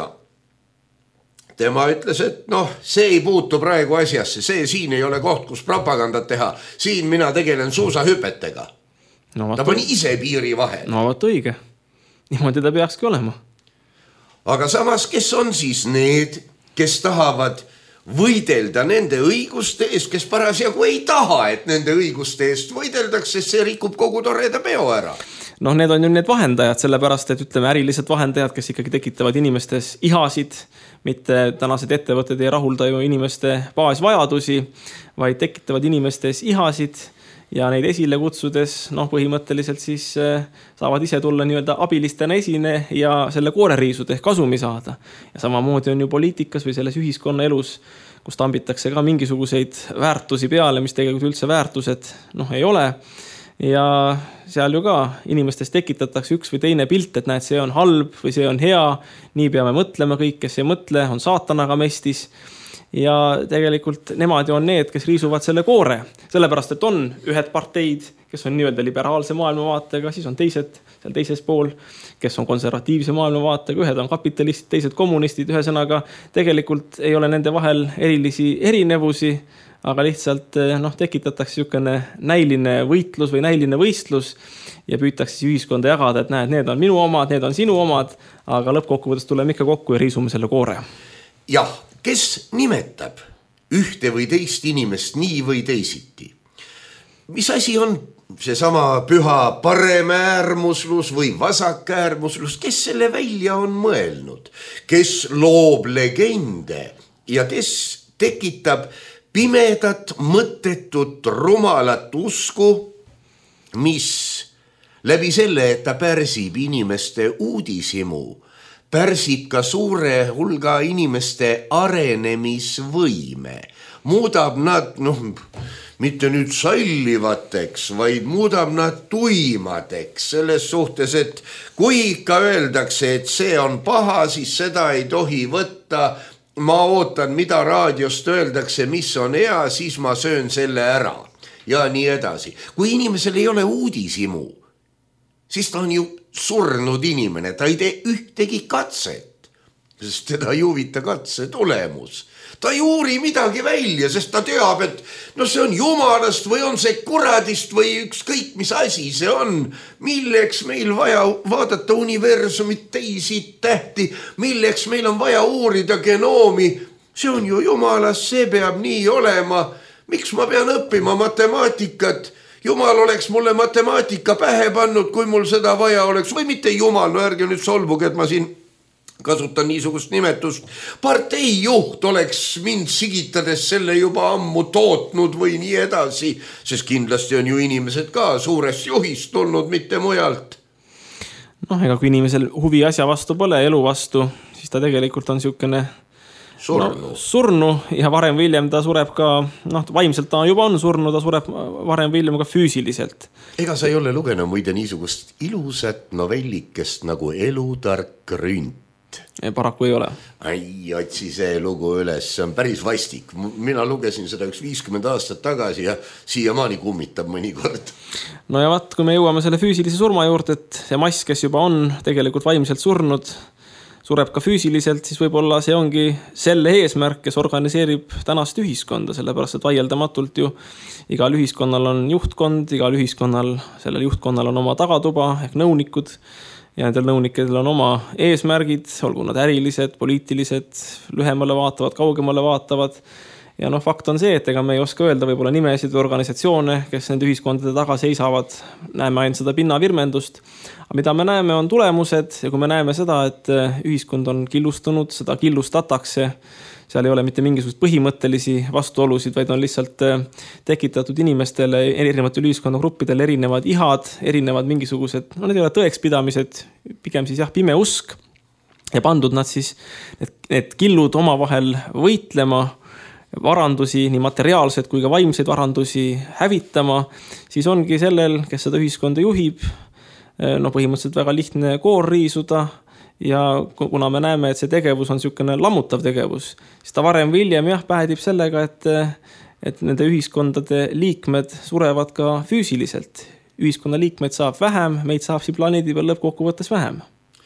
Tema ütles, et see ei puutu praegu asjasse, see siin ei ole koht, kus propagandat teha. Siin mina tegelen suusahüpetega. Ta pani ise piiri vahel. Vaat õige. Niimoodi ta peakski olema. Aga samas, kes on siis need, kes tahavad võidelda nende õiguste eest, kes parasjagu ei taha, et nende õiguste eest võideldakse, sest see rikub kogu toreda peo ära? Need on ju need vahendajad, sellepärast, et ütleme ärilised vahendajad, kes ikkagi tekitavad inimestes ihasid, mitte tänased ettevõtted ei rahulda ju inimeste baasvajadusi, vaid tekitavad inimestes ihasid ja neid esile kutsudes, põhimõtteliselt siis saavad ise tulla nii-öelda abilistena esine ja selle kooreriisud ehk kasumi saada. Ja samamoodi on ju poliitikas või selles ühiskonna elus, kus tambitakse ka mingisuguseid väärtusi peale, mis tegelikult üldse väärtused ei ole. Ja seal ju ka inimestes tekitatakse üks või teine pilt, et näed, see on halb või see on hea, nii peame mõtlema kõik, kes ei mõtle, on saatanaga mestis. Ja tegelikult nemad on need, kes riisuvad selle koore. Sellepärast, et on ühed parteid, kes on nii-öelda liberaalse maailmavaatega, siis on teised seal teises pool, kes on konservatiivse maailmavaatega, ühed on kapitalistid, teised kommunistid, ühesõnaga tegelikult ei ole nende vahel erilisi erinevusi, aga lihtsalt tekitatakse niisugune näiline võitlus või näiline võistlus ja püütakse ühiskonda jagada, et näed, need on minu omad, need on sinu omad, aga lõppkokkuvõttes tuleme ikka kokku ja riisume selle koore. Jah, kes nimetab ühte või teist inimest nii või teisiti? Mis asi on seesama püha paremäärmuslus või vasakäärmuslus? Kes selle välja on mõelnud? Kes loob legende ja kes tekitab pimedat, mõttetut, rumalat usku, mis läbi selle, et ta pärsib inimeste uudishimu, pärsib ka suure hulga inimeste arenemisvõime, muudab nad, mitte nüüd sallivateks, vaid muudab nad tuimadeks selles suhtes, et kui ikka öeldakse, et see on paha, siis seda ei tohi võtta. Ma ootan, mida raadiost öeldakse, mis on hea, siis ma söön selle ära ja nii edasi. Kui inimesel ei ole uudishimu, siis ta on ju surnud inimene, ta ei tee ühtegi katset, sest teda ei huvita katse tulemus. Ta ei uuri midagi välja, sest ta teab, et see on jumalast või on see kuradist või ükskõik mis asi see on. Milleks meil vaja vaadata universumit, teisi tähti, milleks meil on vaja uurida genoomi. See on ju jumalast, see peab nii olema. Miks ma pean õppima matemaatikat? Jumal oleks mulle matemaatika pähe pannud, kui mul seda vaja oleks. Või mitte jumal, ärge nüüd solvuge, et ma siin kasutan niisugust nimetust. Parteijuht oleks mind sigitades selle juba ammu tootnud või nii edasi, sest kindlasti on ju inimesed ka suurest juhist tulnud, mitte mujalt. Ega kui inimesel huvi asja vastu pole, elu vastu, siis ta tegelikult on niisugune surnu ja varem või hiljem ta sureb ka, vaimselt ta juba on surnud, ta sureb varem või hiljem ka füüsiliselt. Ega sa ei ole lugenud muide niisugust ilusat novellikest nagu Elutark rünt? Paraku ei ole. Otsi see lugu üles, see on päris vastik. Mina lugesin seda 50 aastat tagasi ja siiamaani kummitab mõnikord. No ja vaat, kui me jõuame selle füüsilise surma juurde, et see mass, kes juba on tegelikult vaimselt surnud, sureb ka füüsiliselt, siis võib-olla see ongi selle eesmärk, kes organiseerib tänast ühiskonda, sellepärast et vaieldamatult ju igal ühiskonnal on juhtkond, igal ühiskonnal, sellel juhtkonnal on oma tagatuba ehk nõunikud ja nendel nõunikedel on oma eesmärgid, olgu nad ärilised, poliitilised, lühemale vaatavad, kaugemale vaatavad. Ja fakt on see, et ega me ei oska öelda võib-olla nimesid või organisatsioone, kes nende ühiskondade taga seisavad, näeme ainult seda pinnavirmendust. Aga mida me näeme, on tulemused ja kui me näeme seda, et ühiskond on killustunud, seda killustatakse, seal ei ole mitte mingisugust põhimõttelisi vastuolusid, vaid on lihtsalt tekitatud inimestele, erinevatel ühiskonnagruppidel erinevad ihad, erinevad mingisugused, need ei ole tõekspidamised, pigem siis pime usk ja pandud nad siis need killud omavahel võitlema, varandusi, nii materiaalsed kui ka vaimseid varandusi hävitama, siis ongi sellel, kes seda ühiskonda juhib, põhimõtteliselt väga lihtne koor riisuda ja kuna me näeme, et see tegevus on niisugune lammutav tegevus, siis ta varem või hiljem päädib sellega, et nende ühiskondade liikmed surevad ka füüsiliselt. Ühiskonna liikmeid saab vähem, meid saab siin planeedi peal lõppkokkuvõttes vähem.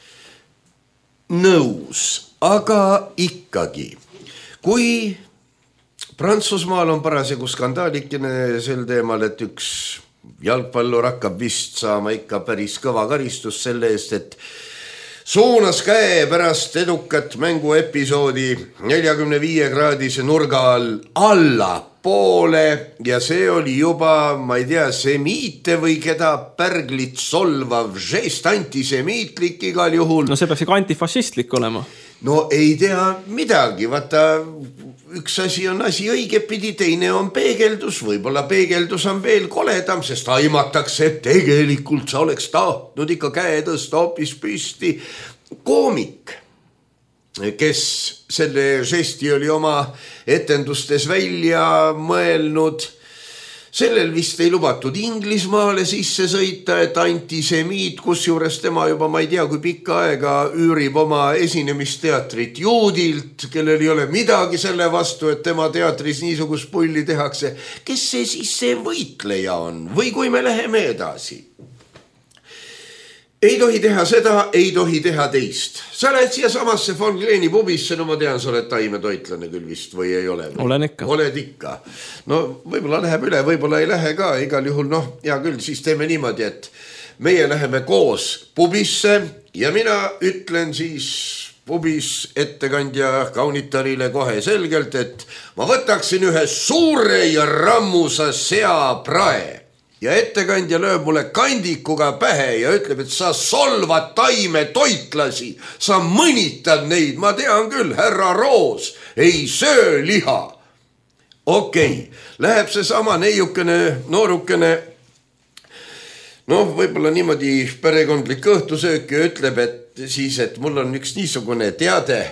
Nõus, aga ikkagi, kui Prantsusmaal on parasjagu skandaalikene sel teemal, et üks jalgpallur hakkab vist saama ikka päris kõva karistus selle eest, et suunas käe pärast edukat mänguepisoodi 45-kraadise nurga all allapoole ja see oli juba, ma ei tea, semiite või keda pärglit solvav žest, antisemiitlik igal juhul. No see peaks ikka antifašistlik olema. No ei tea midagi, vaata üks asi on asi õigepidi, teine on peegeldus, võib-olla peegeldus on veel koledam, sest aimatakse, et tegelikult sa oleks tahtnud ikka käe tõsta hoopis püsti. Koomik, kes selle žesti oli oma etendustes välja mõelnud, sellel vist ei lubatud Inglismaale sisse sõita, et antisemiit, kus juures tema juba ma ei tea kui pikka aega üürib oma esinemisteatrit juudilt, kellel ei ole midagi selle vastu, et tema teatris niisugust pulli tehakse. Kes see siis see võitleja on või kui me läheme edasi? Ei tohi teha seda, ei tohi teha teist. Sa lähed siia samasse von Kleeni pubisse, no ma tean, sa oled taimetoitlane küll vist või ei ole? Olen ikka. Oled ikka. No võib-olla läheb üle, võib-olla ei lähe ka, igal juhul, hea küll, siis teeme niimoodi, et meie läheme koos pubisse ja mina ütlen siis pubis ettekandja kaunitarile kohe selgelt, et ma võtaksin ühe suure ja rammusa seaprae. Ja ettekandja lööb mulle kandikuga pähe ja ütleb, et sa solvad taime toitlasi, sa mõnitad neid, ma tean küll, härra Roos ei söö liha. Okei, läheb see sama neiukene, noorukene, võib-olla niimoodi perekondlik õhtusöök ja ütleb, et siis, et mul on üks niisugune teade,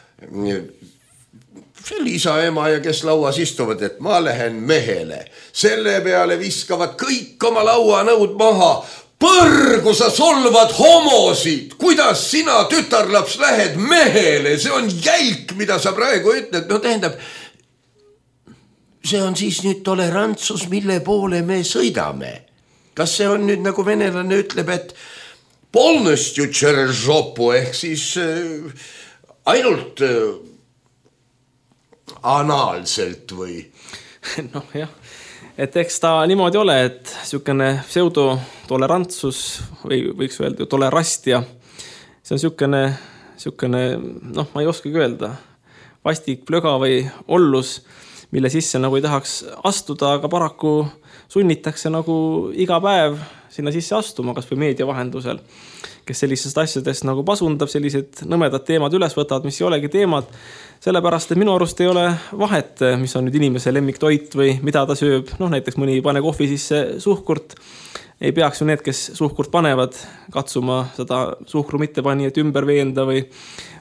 see isa, ema ja kes lauas istuvad, et ma lähen mehele. Selle peale viskavad kõik oma lauanõud maha. Põrgu sa solvad homosid. Kuidas sina, tütarlaps, lähed mehele? See on jälk, mida sa praegu ütled. No tähendab, see on siis nüüd tolerantsus, mille poole me sõidame. Kas see on nüüd nagu venelane ütleb, et polnestju через жопу ehk siis ainult anaalselt või? Jah, et eks ta niimoodi ole, et niisugune pseudotolerantsus või võiks öelda tolerastia, see on niisugune, ma ei oskagi öelda, vastik, plöga või ollus, mille sisse nagu ei tahaks astuda, aga paraku sunnitakse nagu iga päev sinna sisse astuma, kas või meedia vahendusel, kes sellisest asjadest nagu pasundab, sellised nõmedad teemad üles võtavad, mis ei olegi teemad, sellepärast, et minu arust ei ole vahet, mis on nüüd inimese lemmiktoit või mida ta sööb. Näiteks mõni ei pane kohvi sisse suhkurt. Ei peaks ju need, kes suhkurt panevad, katsuma seda suhkru mittepanijat ümber veenda või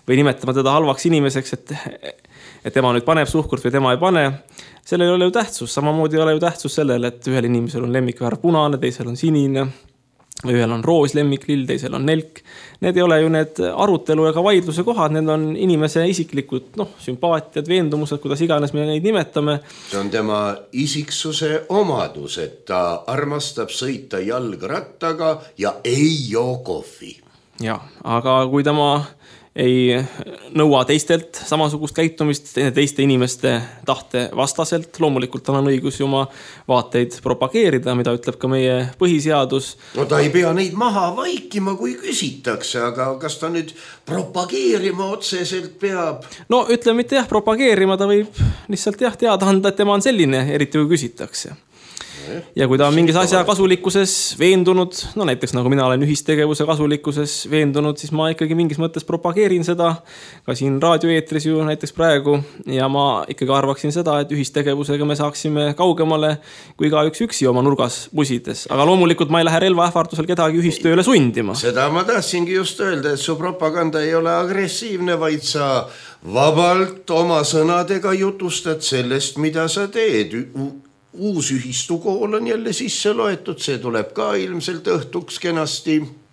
või nimetama teda halvaks inimeseks, et tema nüüd paneb suhkurt või tema ei pane. Sellel ei ole ju tähtsus. Samamoodi ei ole ju tähtsus sellele, et ühel inimesel on lemmikvärv punane, teisel on sinine, või ühel on roos lemmiklill, teisel on nelk. Need ei ole ju need arutelu ega vaidluse kohad, need on inimese isiklikud sümpaatiad, veendumused, kuidas iganes me neid nimetame. See on tema isiksuse omadus, et ta armastab sõita jalgrattaga ja ei joo kohvi. Ja, aga kui tema ei nõua teistelt samasugust käitumist teiste inimeste tahte vastaselt. Loomulikult tal on õigus ju oma vaateid propageerida, mida ütleb ka meie põhiseadus. No ta ei pea neid maha vaikima, kui küsitakse, aga kas ta nüüd propageerima otseselt peab? No ütleme mitte propageerima, ta võib lihtsalt teada anda, et tema on selline, eriti kui küsitakse. Ja kui ta on mingis asja kasulikkuses veendunud, no näiteks nagu mina olen ühistegevuse kasulikkuses veendunud, siis ma ikkagi mingis mõttes propageerin seda ka siin raadioeetris ju näiteks praegu ja ma ikkagi arvaksin seda, et ühistegevusega me saaksime kaugemale kui ka üksi oma nurgas pusides. Aga loomulikult ma ei lähe relvaähvardusel kedagi ühistööle sundima. Seda ma tahtsingi just öelda, et su propaganda ei ole agressiivne, vaid sa vabalt oma sõnadega jutustad sellest, mida sa teed. Uus ühistukool on jälle sisse loetud, see tuleb ka ilmselt õhtuks kenasti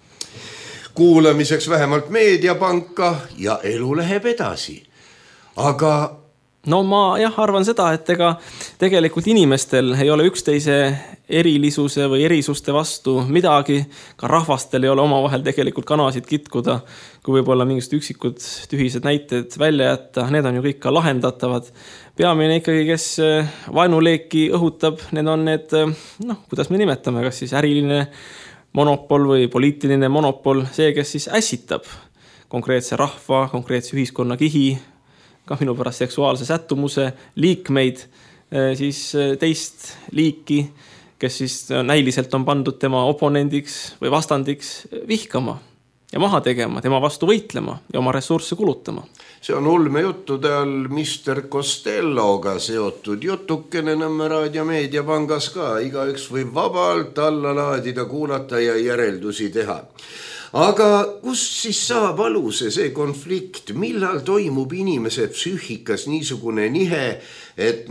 kuulamiseks vähemalt Meediapanka ja elu läheb edasi. Aga no ma arvan seda, et ega tegelikult inimestel ei ole üksteise erilisuse või erisuste vastu midagi, ka rahvastel ei ole omavahel tegelikult kanasid kitkuda, kui võib-olla mingid üksikud tühised näited välja jätta, need on ju kõik ka lahendatavad. Peamine ikkagi, kes vaenuleeki õhutab, need on need, kuidas me nimetame, kas siis äriline monopol või poliitiline monopol, see, kes siis ässitab konkreetse rahva, konkreetse ühiskonna kihi, ka minu pärast seksuaalse sättumuse liikmeid, siis teist liiki, kes siis näiliselt on pandud tema oponendiks või vastandiks vihkama ja maha tegema, tema vastu võitlema ja oma ressursse kulutama. See on ulmejuttude all Mr. Costelloga seotud jutukene Nõmme Raadio Meediapangas ka. Igaüks võib vabalt alla laadida, kuulata ja järeldusi teha. Aga kus siis saab aluse see konflikt? Millal toimub inimese psüühikas niisugune nihe, et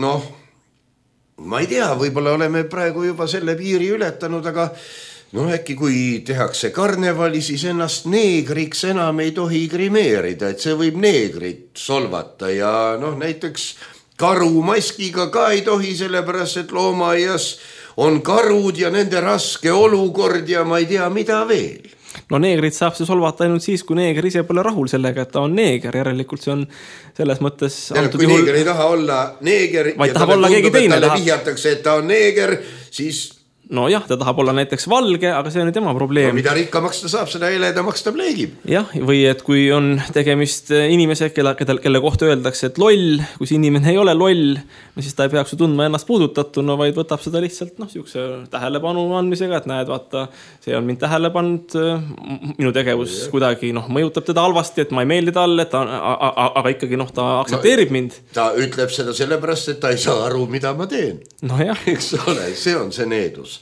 ma ei tea, võib-olla oleme praegu juba selle piiri ületanud, aga äkki kui tehakse karnevali, siis ennast neegriks enam ei tohi grimeerida, et see võib neegrit solvata ja näiteks karumaskiga ka ei tohi, sellepärast et loomaaias on karud ja nende raske olukord ja ma ei tea, mida veel. No neegrit saab see solvata ainult siis, kui neeger ise pole rahul sellega, et ta on neeger, järelikult see on selles mõttes kui neeger ei taha olla neeger ja talle tundub, et talle vihjatakse, et ta on neeger, siis no jah, ta tahab olla näiteks valge, aga see on tema probleem. No, mida rikkamaks ta saab, seda heledamaks ta pleegib. Jah, või et kui on tegemist inimese, kelle kohta öeldakse, et loll, kui see inimene ei ole loll, siis ta ei peaks ju tundma ennast puudutatuna, vaid võtab seda lihtsalt sihukese tähelepanu andmisega, et näed, vaata, see on mind tähele pannud, minu tegevus kuidagi mõjutab teda halvasti, et ma ei meeldi talle, aga ikkagi ta aktsepteerib mind. Ta ütleb seda sellepärast, et ta ei saa aru, mida ma teen. No jah. Eks ole, see on see needus.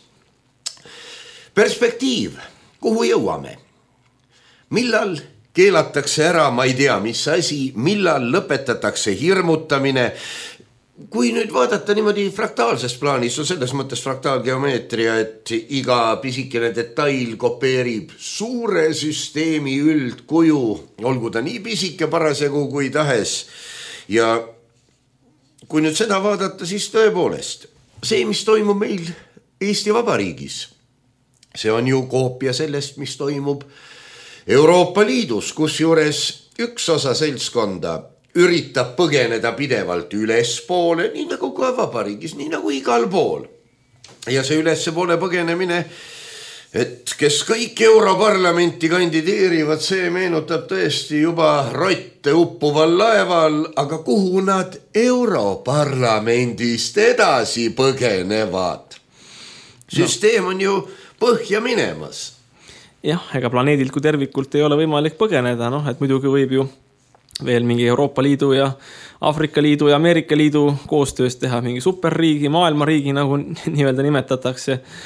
Perspektiiv, kuhu jõuame? Millal keelatakse ära, ma ei tea, mis asi, millal lõpetatakse hirmutamine? Kui nüüd vaadata niimoodi fraktaalses plaanis, selles mõttes fraktaalgeomeetria, et iga pisikene detail kopeerib suure süsteemi üldkuju, olgu ta nii pisike parasjagu kui tahes. Ja kui nüüd seda vaadata, siis tõepoolest, see, mis toimub meil Eesti Vabariigis, see on ju koopia sellest, mis toimub Euroopa Liidus, kus juures üks osa seltskonda üritab põgeneda pidevalt ülespoole, nii nagu ka vabariigis, nii nagu igal pool. Ja see ülespoole põgenemine, et kes kõik Europarlamenti kandideerivad, see meenutab tõesti juba rotte uppuval laeval, aga kuhu nad Europarlamendist edasi põgenevad? Süsteem on ju põhja minemas. Jah, ega planeedilt kui tervikult ei ole võimalik põgeneda, et muidugi võib ju veel mingi Euroopa Liidu ja Aafrika Liidu ja Ameerika Liidu koostöös teha mingi superriigi, maailmariigi, nagu nii-öelda nimetatakse.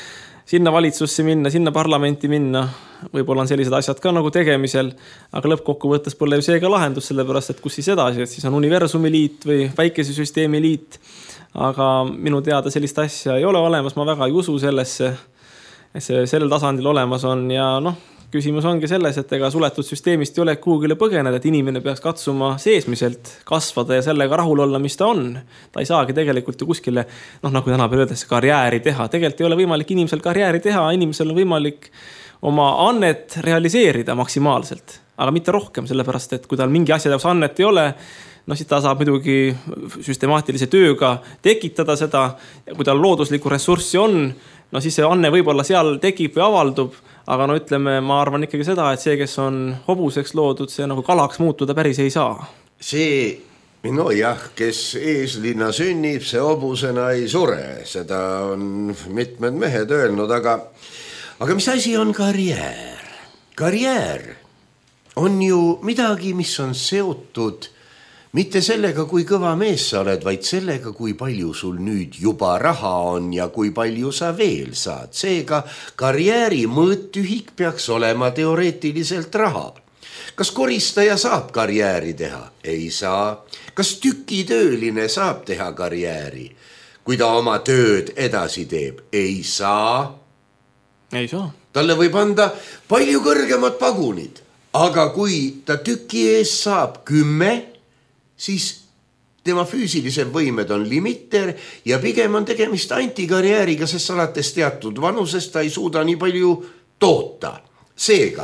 sinna valitsusse minna, sinna parlamenti minna, võib-olla on sellised asjad ka nagu tegemisel, aga lõppkokkuvõttes pole ju see ka lahendus, sellepärast, et kus siis edasi, et siis on universumi liit või päikesesüsteemi liit, aga minu teada sellist asja ei ole olemas, ma väga ei usu sellesse, et see sellel tasandil olemas on ja küsimus ongi selles, et ega suletud süsteemist ei ole kuhugile põgeneda, et inimene peaks katsuma seesmiselt kasvada ja sellega rahul olla, mis ta on. Ta ei saagi tegelikult ju kuskile, nagu tänapäeval öeldakse, karjääri teha. Tegelikult ei ole võimalik inimesel karjääri teha, inimesel on võimalik oma annet realiseerida maksimaalselt, aga mitte rohkem, sellepärast, et kui tal mingi asja jaoks annet ei ole, siis ta saab muidugi süstemaatilise tööga tekitada seda ja kui tal looduslikku ressurssi on, siis see anne võib-olla seal tekib või avaldub, aga ütleme, ma arvan ikkagi seda, et see, kes on hobuseks loodud, see nagu kalaks muutuda päris ei saa. See, kes eeslina sünnib, see hobusena ei sure, seda on mitmed mehed öelnud, aga mis asi on karjäär? Karjäär on ju midagi, mis on seotud mitte sellega, kui kõva mees sa oled, vaid sellega, kui palju sul nüüd juba raha on ja kui palju sa veel saad. Seega karjääri mõõttühik peaks olema teoreetiliselt raha. Kas koristaja saab karjääri teha? Ei saa. Kas tükitööline saab teha karjääri, kui ta oma tööd edasi teeb? Ei saa. Ei saa. Talle võib anda palju kõrgemad pagunid, aga kui ta tüki ees saab 10, siis tema füüsilised võimed on limiter ja pigem on tegemist antikarjääriga, sest alates teatud vanusest ta ei suuda nii palju toota. Seega,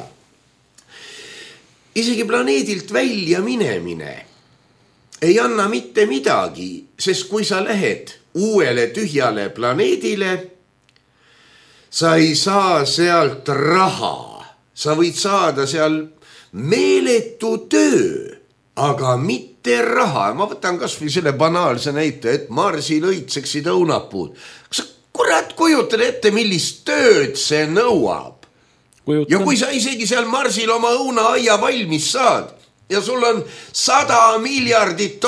isegi planeedilt välja minemine ei anna mitte midagi, sest kui sa lähed uuele tühjale planeedile, sa ei saa sealt raha. Sa võid saada seal meeletu töö, aga mitte raha. Ma võtan kas või selle banaalse näite, et Marsil õitseksid õunapuud. Kas sa kurat kujutad ette, millist tööd see nõuab? Ja kui sa isegi seal Marsil oma õunaaia valmis saad ja sul on $100 miljardit,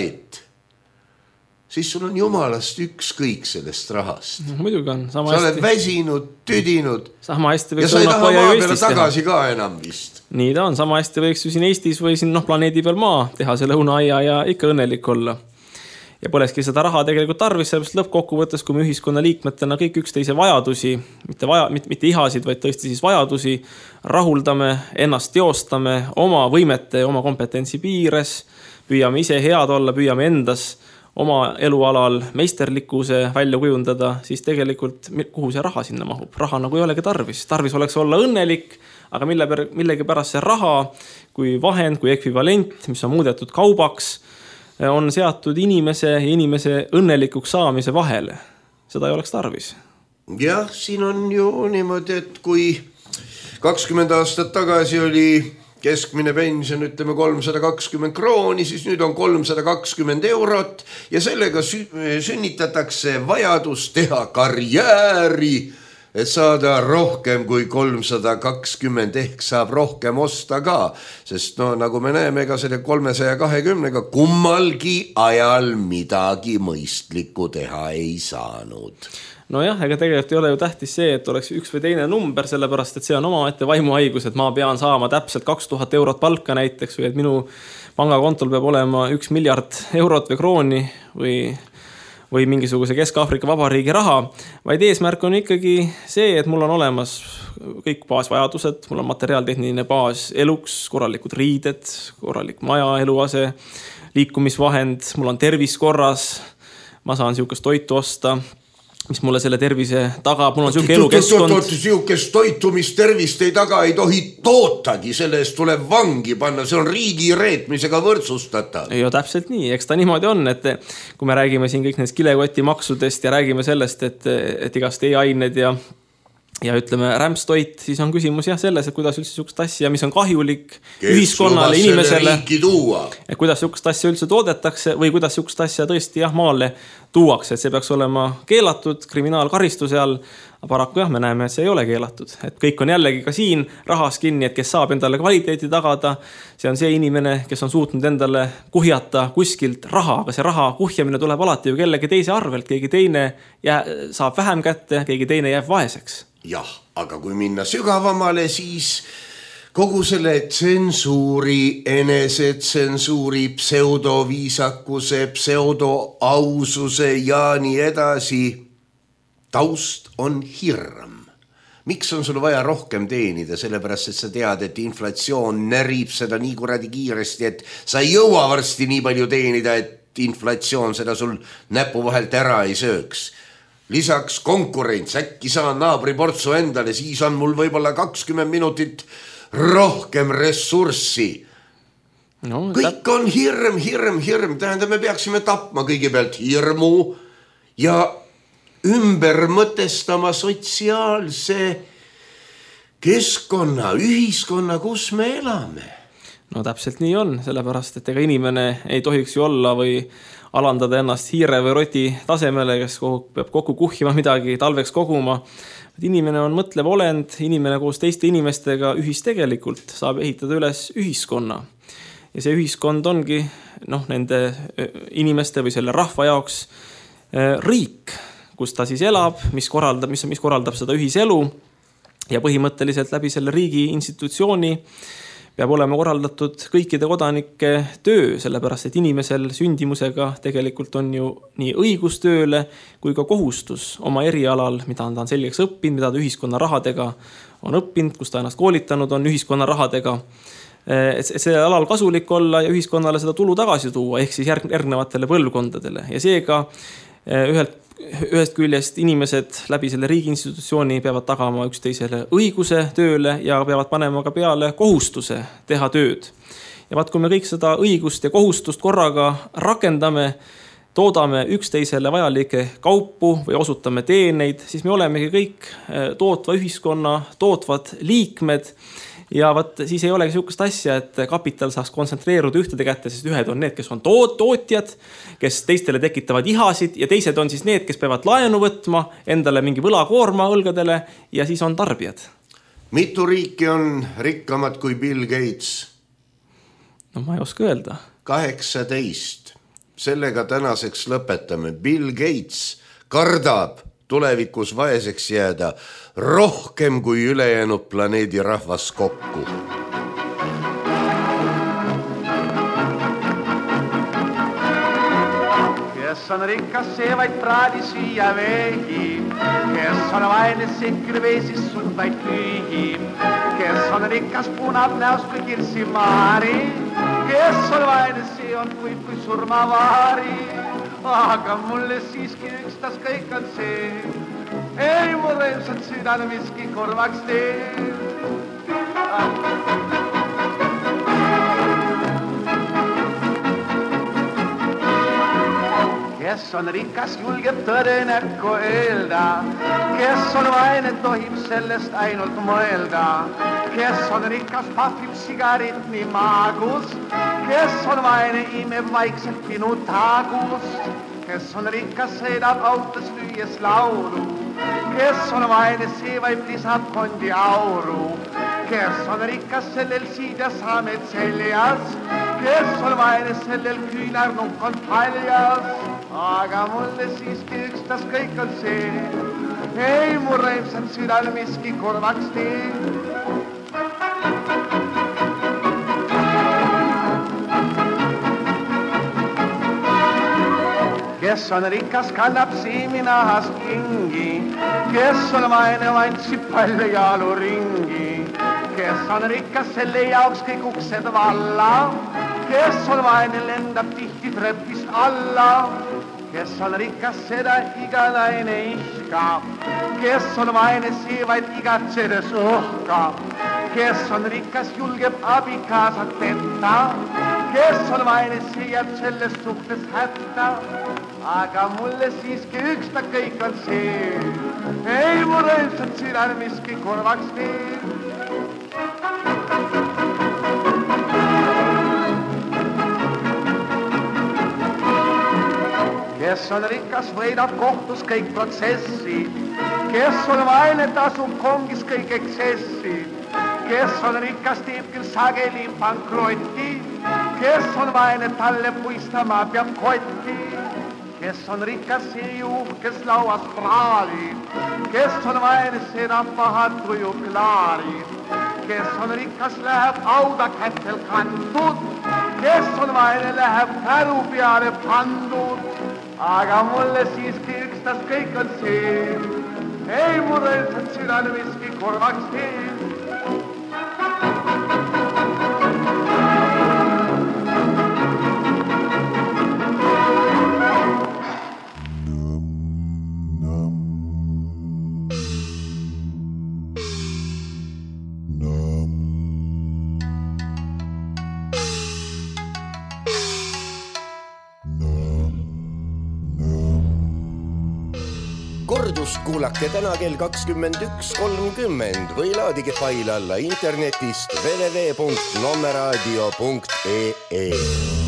siis sul on jumalast ükskõik sellest rahast. Muidugi on. Sa oled väsinud, tüdinud ja sa ei taha maa peale tagasi ka enam vist. Nii ta on, sama hästi võiks ju siin Eestis või siin planeedi peal maa teha selle õunaaia ja ikka õnnelik olla. Ja polekski seda raha tegelikult tarvis, sellepärast lõppkokkuvõttes, kui me ühiskonna liikmetena kõik üksteise vajadusi, mitte ihasid, vaid tõesti siis vajadusi, rahuldame, ennast teostame oma võimete, oma kompetentsi piires, püüame ise head olla, püüame endas oma elualal meisterlikkuse välja kujundada, siis tegelikult kuhu see raha sinna mahub? Raha nagu ei olegi tarvis. Tarvis oleks olla õnnelik, aga millegi pärast see raha kui vahend, kui ekvivalent, mis on muudetud kaubaks, on seatud inimese ja inimese õnnelikuks saamise vahele. Seda ei oleks tarvis. Jah, siin on ju niimoodi, et kui 20 aastat tagasi oli keskmine pension, ütleme 320 krooni, siis nüüd on 320 eurot ja sellega sünnitatakse vajadus teha karjääri, et saada rohkem kui 320 ehk saab rohkem osta ka, sest nagu me näeme, ega selle 320-ga kummalgi ajal midagi mõistlikku teha ei saanud. Nojah, ega tegelikult ei ole ju tähtis see, et oleks üks või teine number, sellepärast, et see on omaette vaimuhaigus, et ma pean saama täpselt 2000 eurot palka näiteks või et minu pangakontol peab olema 1 miljard eurot või krooni või mingisuguse Kesk-Aafrika Vabariigi raha, vaid eesmärk on ikkagi see, et mul on olemas kõik baasvajadused, mul on materiaaltehniline baas eluks, korralikud riided, korralik maja, eluase, liikumisvahend, mul on tervis korras, ma saan siukest toitu osta, mis mulle selle tervise tagab, mul on siuke elukeskkond. Siukest toitumist tervist ei taga, ei tohi tootagi, selle eest tuleb vangi panna, see on riigi reetmisega võrdsustatav. Jo, täpselt nii, eks ta niimoodi on, et kui me räägime siin kõik nendest kilekoti maksudest ja räägime sellest, et igast e-ained ja ja ütleme rämpstoit, siis on küsimus selles, et kuidas üldse sukust asja, mis on kahjulik ühiskonnale, inimesele, et kuidas sukust asja üldse toodetakse või kuidas sukust asja tõesti maale tuuakse, et see peaks olema keelatud kriminaalkaristuse all, paraku me näeme, et see ei ole keelatud, et kõik on jällegi ka siin rahas kinni, et kes saab endale kvaliteeti tagada, see on see inimene, kes on suutnud endale kuhjata kuskilt raha, aga see raha kuhjamine tuleb alati ju kellegi teise arvelt, keegi teine saab vähem kätte, keegi teine jääb vaeseks. Jah, aga kui minna sügavamale, siis kogu selle tsensuuri, enesetsensuuri, pseudoviisakuse, pseudoaususe ja nii edasi, taust on hirm. Miks on sul vaja rohkem teenida? Sellepärast, et sa tead, et inflatsioon närib seda nii kuradi kiiresti, et sa ei jõua varsti nii palju teenida, et inflatsioon seda sul näpu vahelt ära ei sööks. Lisaks konkurents, äkki saan naabri portsu endale, siis on mul võib-olla 20 minutit rohkem ressurssi. No, kõik on hirm. Tähendab, me peaksime tapma kõigepealt hirmu ja ümber mõtestama sotsiaalse keskkonna, ühiskonna, kus me elame. No täpselt nii on, sellepärast, et ega inimene ei tohiks ju olla või alandada ennast hiire või roti tasemele, kes peab kokku kuhjima midagi, talveks koguma. Inimene on mõtlev olend, inimene koos teiste inimestega ühistegelikult saab ehitada üles ühiskonna. Ja see ühiskond ongi nende inimeste või selle rahva jaoks riik, kus ta siis elab, mis korraldab seda ühiselu ja põhimõtteliselt läbi selle riigi institutsiooni peab olema korraldatud kõikide kodanike töö, sellepärast, et inimesel sündimusega tegelikult on ju nii õigus tööle kui ka kohustus oma erialal, mida ta on selgeks õppinud, mida ta ühiskonna rahadega on õppinud, kus ta ennast koolitanud on ühiskonna rahadega, et see alal kasulik olla ja ühiskonnale seda tulu tagasi tuua, ehk siis järgnevatele põlvkondadele. Ja seega ühest küljest inimesed läbi selle riigi institutsiooni peavad tagama üksteisele õiguse tööle ja peavad panema ka peale kohustuse teha tööd. Ja vaat, kui me kõik seda õigust ja kohustust korraga rakendame, toodame üksteisele vajalikke kaupu või osutame teeneid, siis me olemegi kõik tootva ühiskonna, tootvad liikmed. Ja siis ei olegi sellist asja, et kapital saaks kontsentreeruda ühtede kätte, sest ühed on need, kes on tootjad, kes teistele tekitavad ihasid ja teised on siis need, kes peavad laenu võtma, endale mingi võlakoorma õlgadele ja siis on tarbijad. Mitu riiki on rikkamad kui Bill Gates? No ma ei oska öelda. 18. Sellega tänaseks lõpetame. Bill Gates kardab tulevikus vaeseks jääda rohkem kui ülejäänud planeedi rahvas kokku. Kes on rikas, see vaid praadi süüa veegi, kes on vaene, see kõrveesis sul vaid lüügi, kes on rikas, punab näost kui kirsimaari, kes on vaene, see on kuid kui surmavaari. Aga mulle siiski ükstas kõik on see, ei mu rõimsad südane miski korvaks tee. Kes on rikas, julgeb tõde näkku öelda, kes on vaene, tohib sellest ainult mõelda, kes on rikas, pahvib sigarit nii maagust, kes on vaene, imeb vaikselt minu taagust, kes on rikas, sõidab autos lüües laulu, kes on vaene, see vaid lisab fondi auru, kes on rikas, sellel siida saamed seljas, kes on vaene, sellel küünarnukk on paljas, aga mulle siiski ükstas kõik on see, ei mu rõimsad südal miski korvaks tee. Kes on rikas, kannab siiminahast kingi, kes on vaene, vantsib palju jaaluringi, kes on rikas, selle jaoks kõik uksed valla, kes on vaene, lendab tihti trepist alla, kes on rikas, seda iga naine ihkab, kes on vaene, see vaid igatsedes uhkab, kes on rikas, julgeb abikaasat petta, kes on vaene, see jääb selles suhtes hätta, aga mulle siiski üksta kõik on see, ei mu rõõmsad sirel miski korvaks veel. Kes on rikas, võidab kohtus kõik protsessi, kes on vaene, tasub kongis kõik eksessi, kes on rikas, teeb küll sageli pankrotti, kes on vaene, talle puistama peab kotti, kes on rikas, see juh, kes lauas praalib, kes on vaene, seda pahat tuju klaarib, kes on rikas, läheb auda kätel kantud, kes on vaene, läheb päru peale pandud. Aga mulle siiski ükstas kõik on see, ei mu rõõmsad südane miski korvaks teel. Kordust kuulake täna kell 21.30 või laadige fail alla internetist www.nommeradio.ee.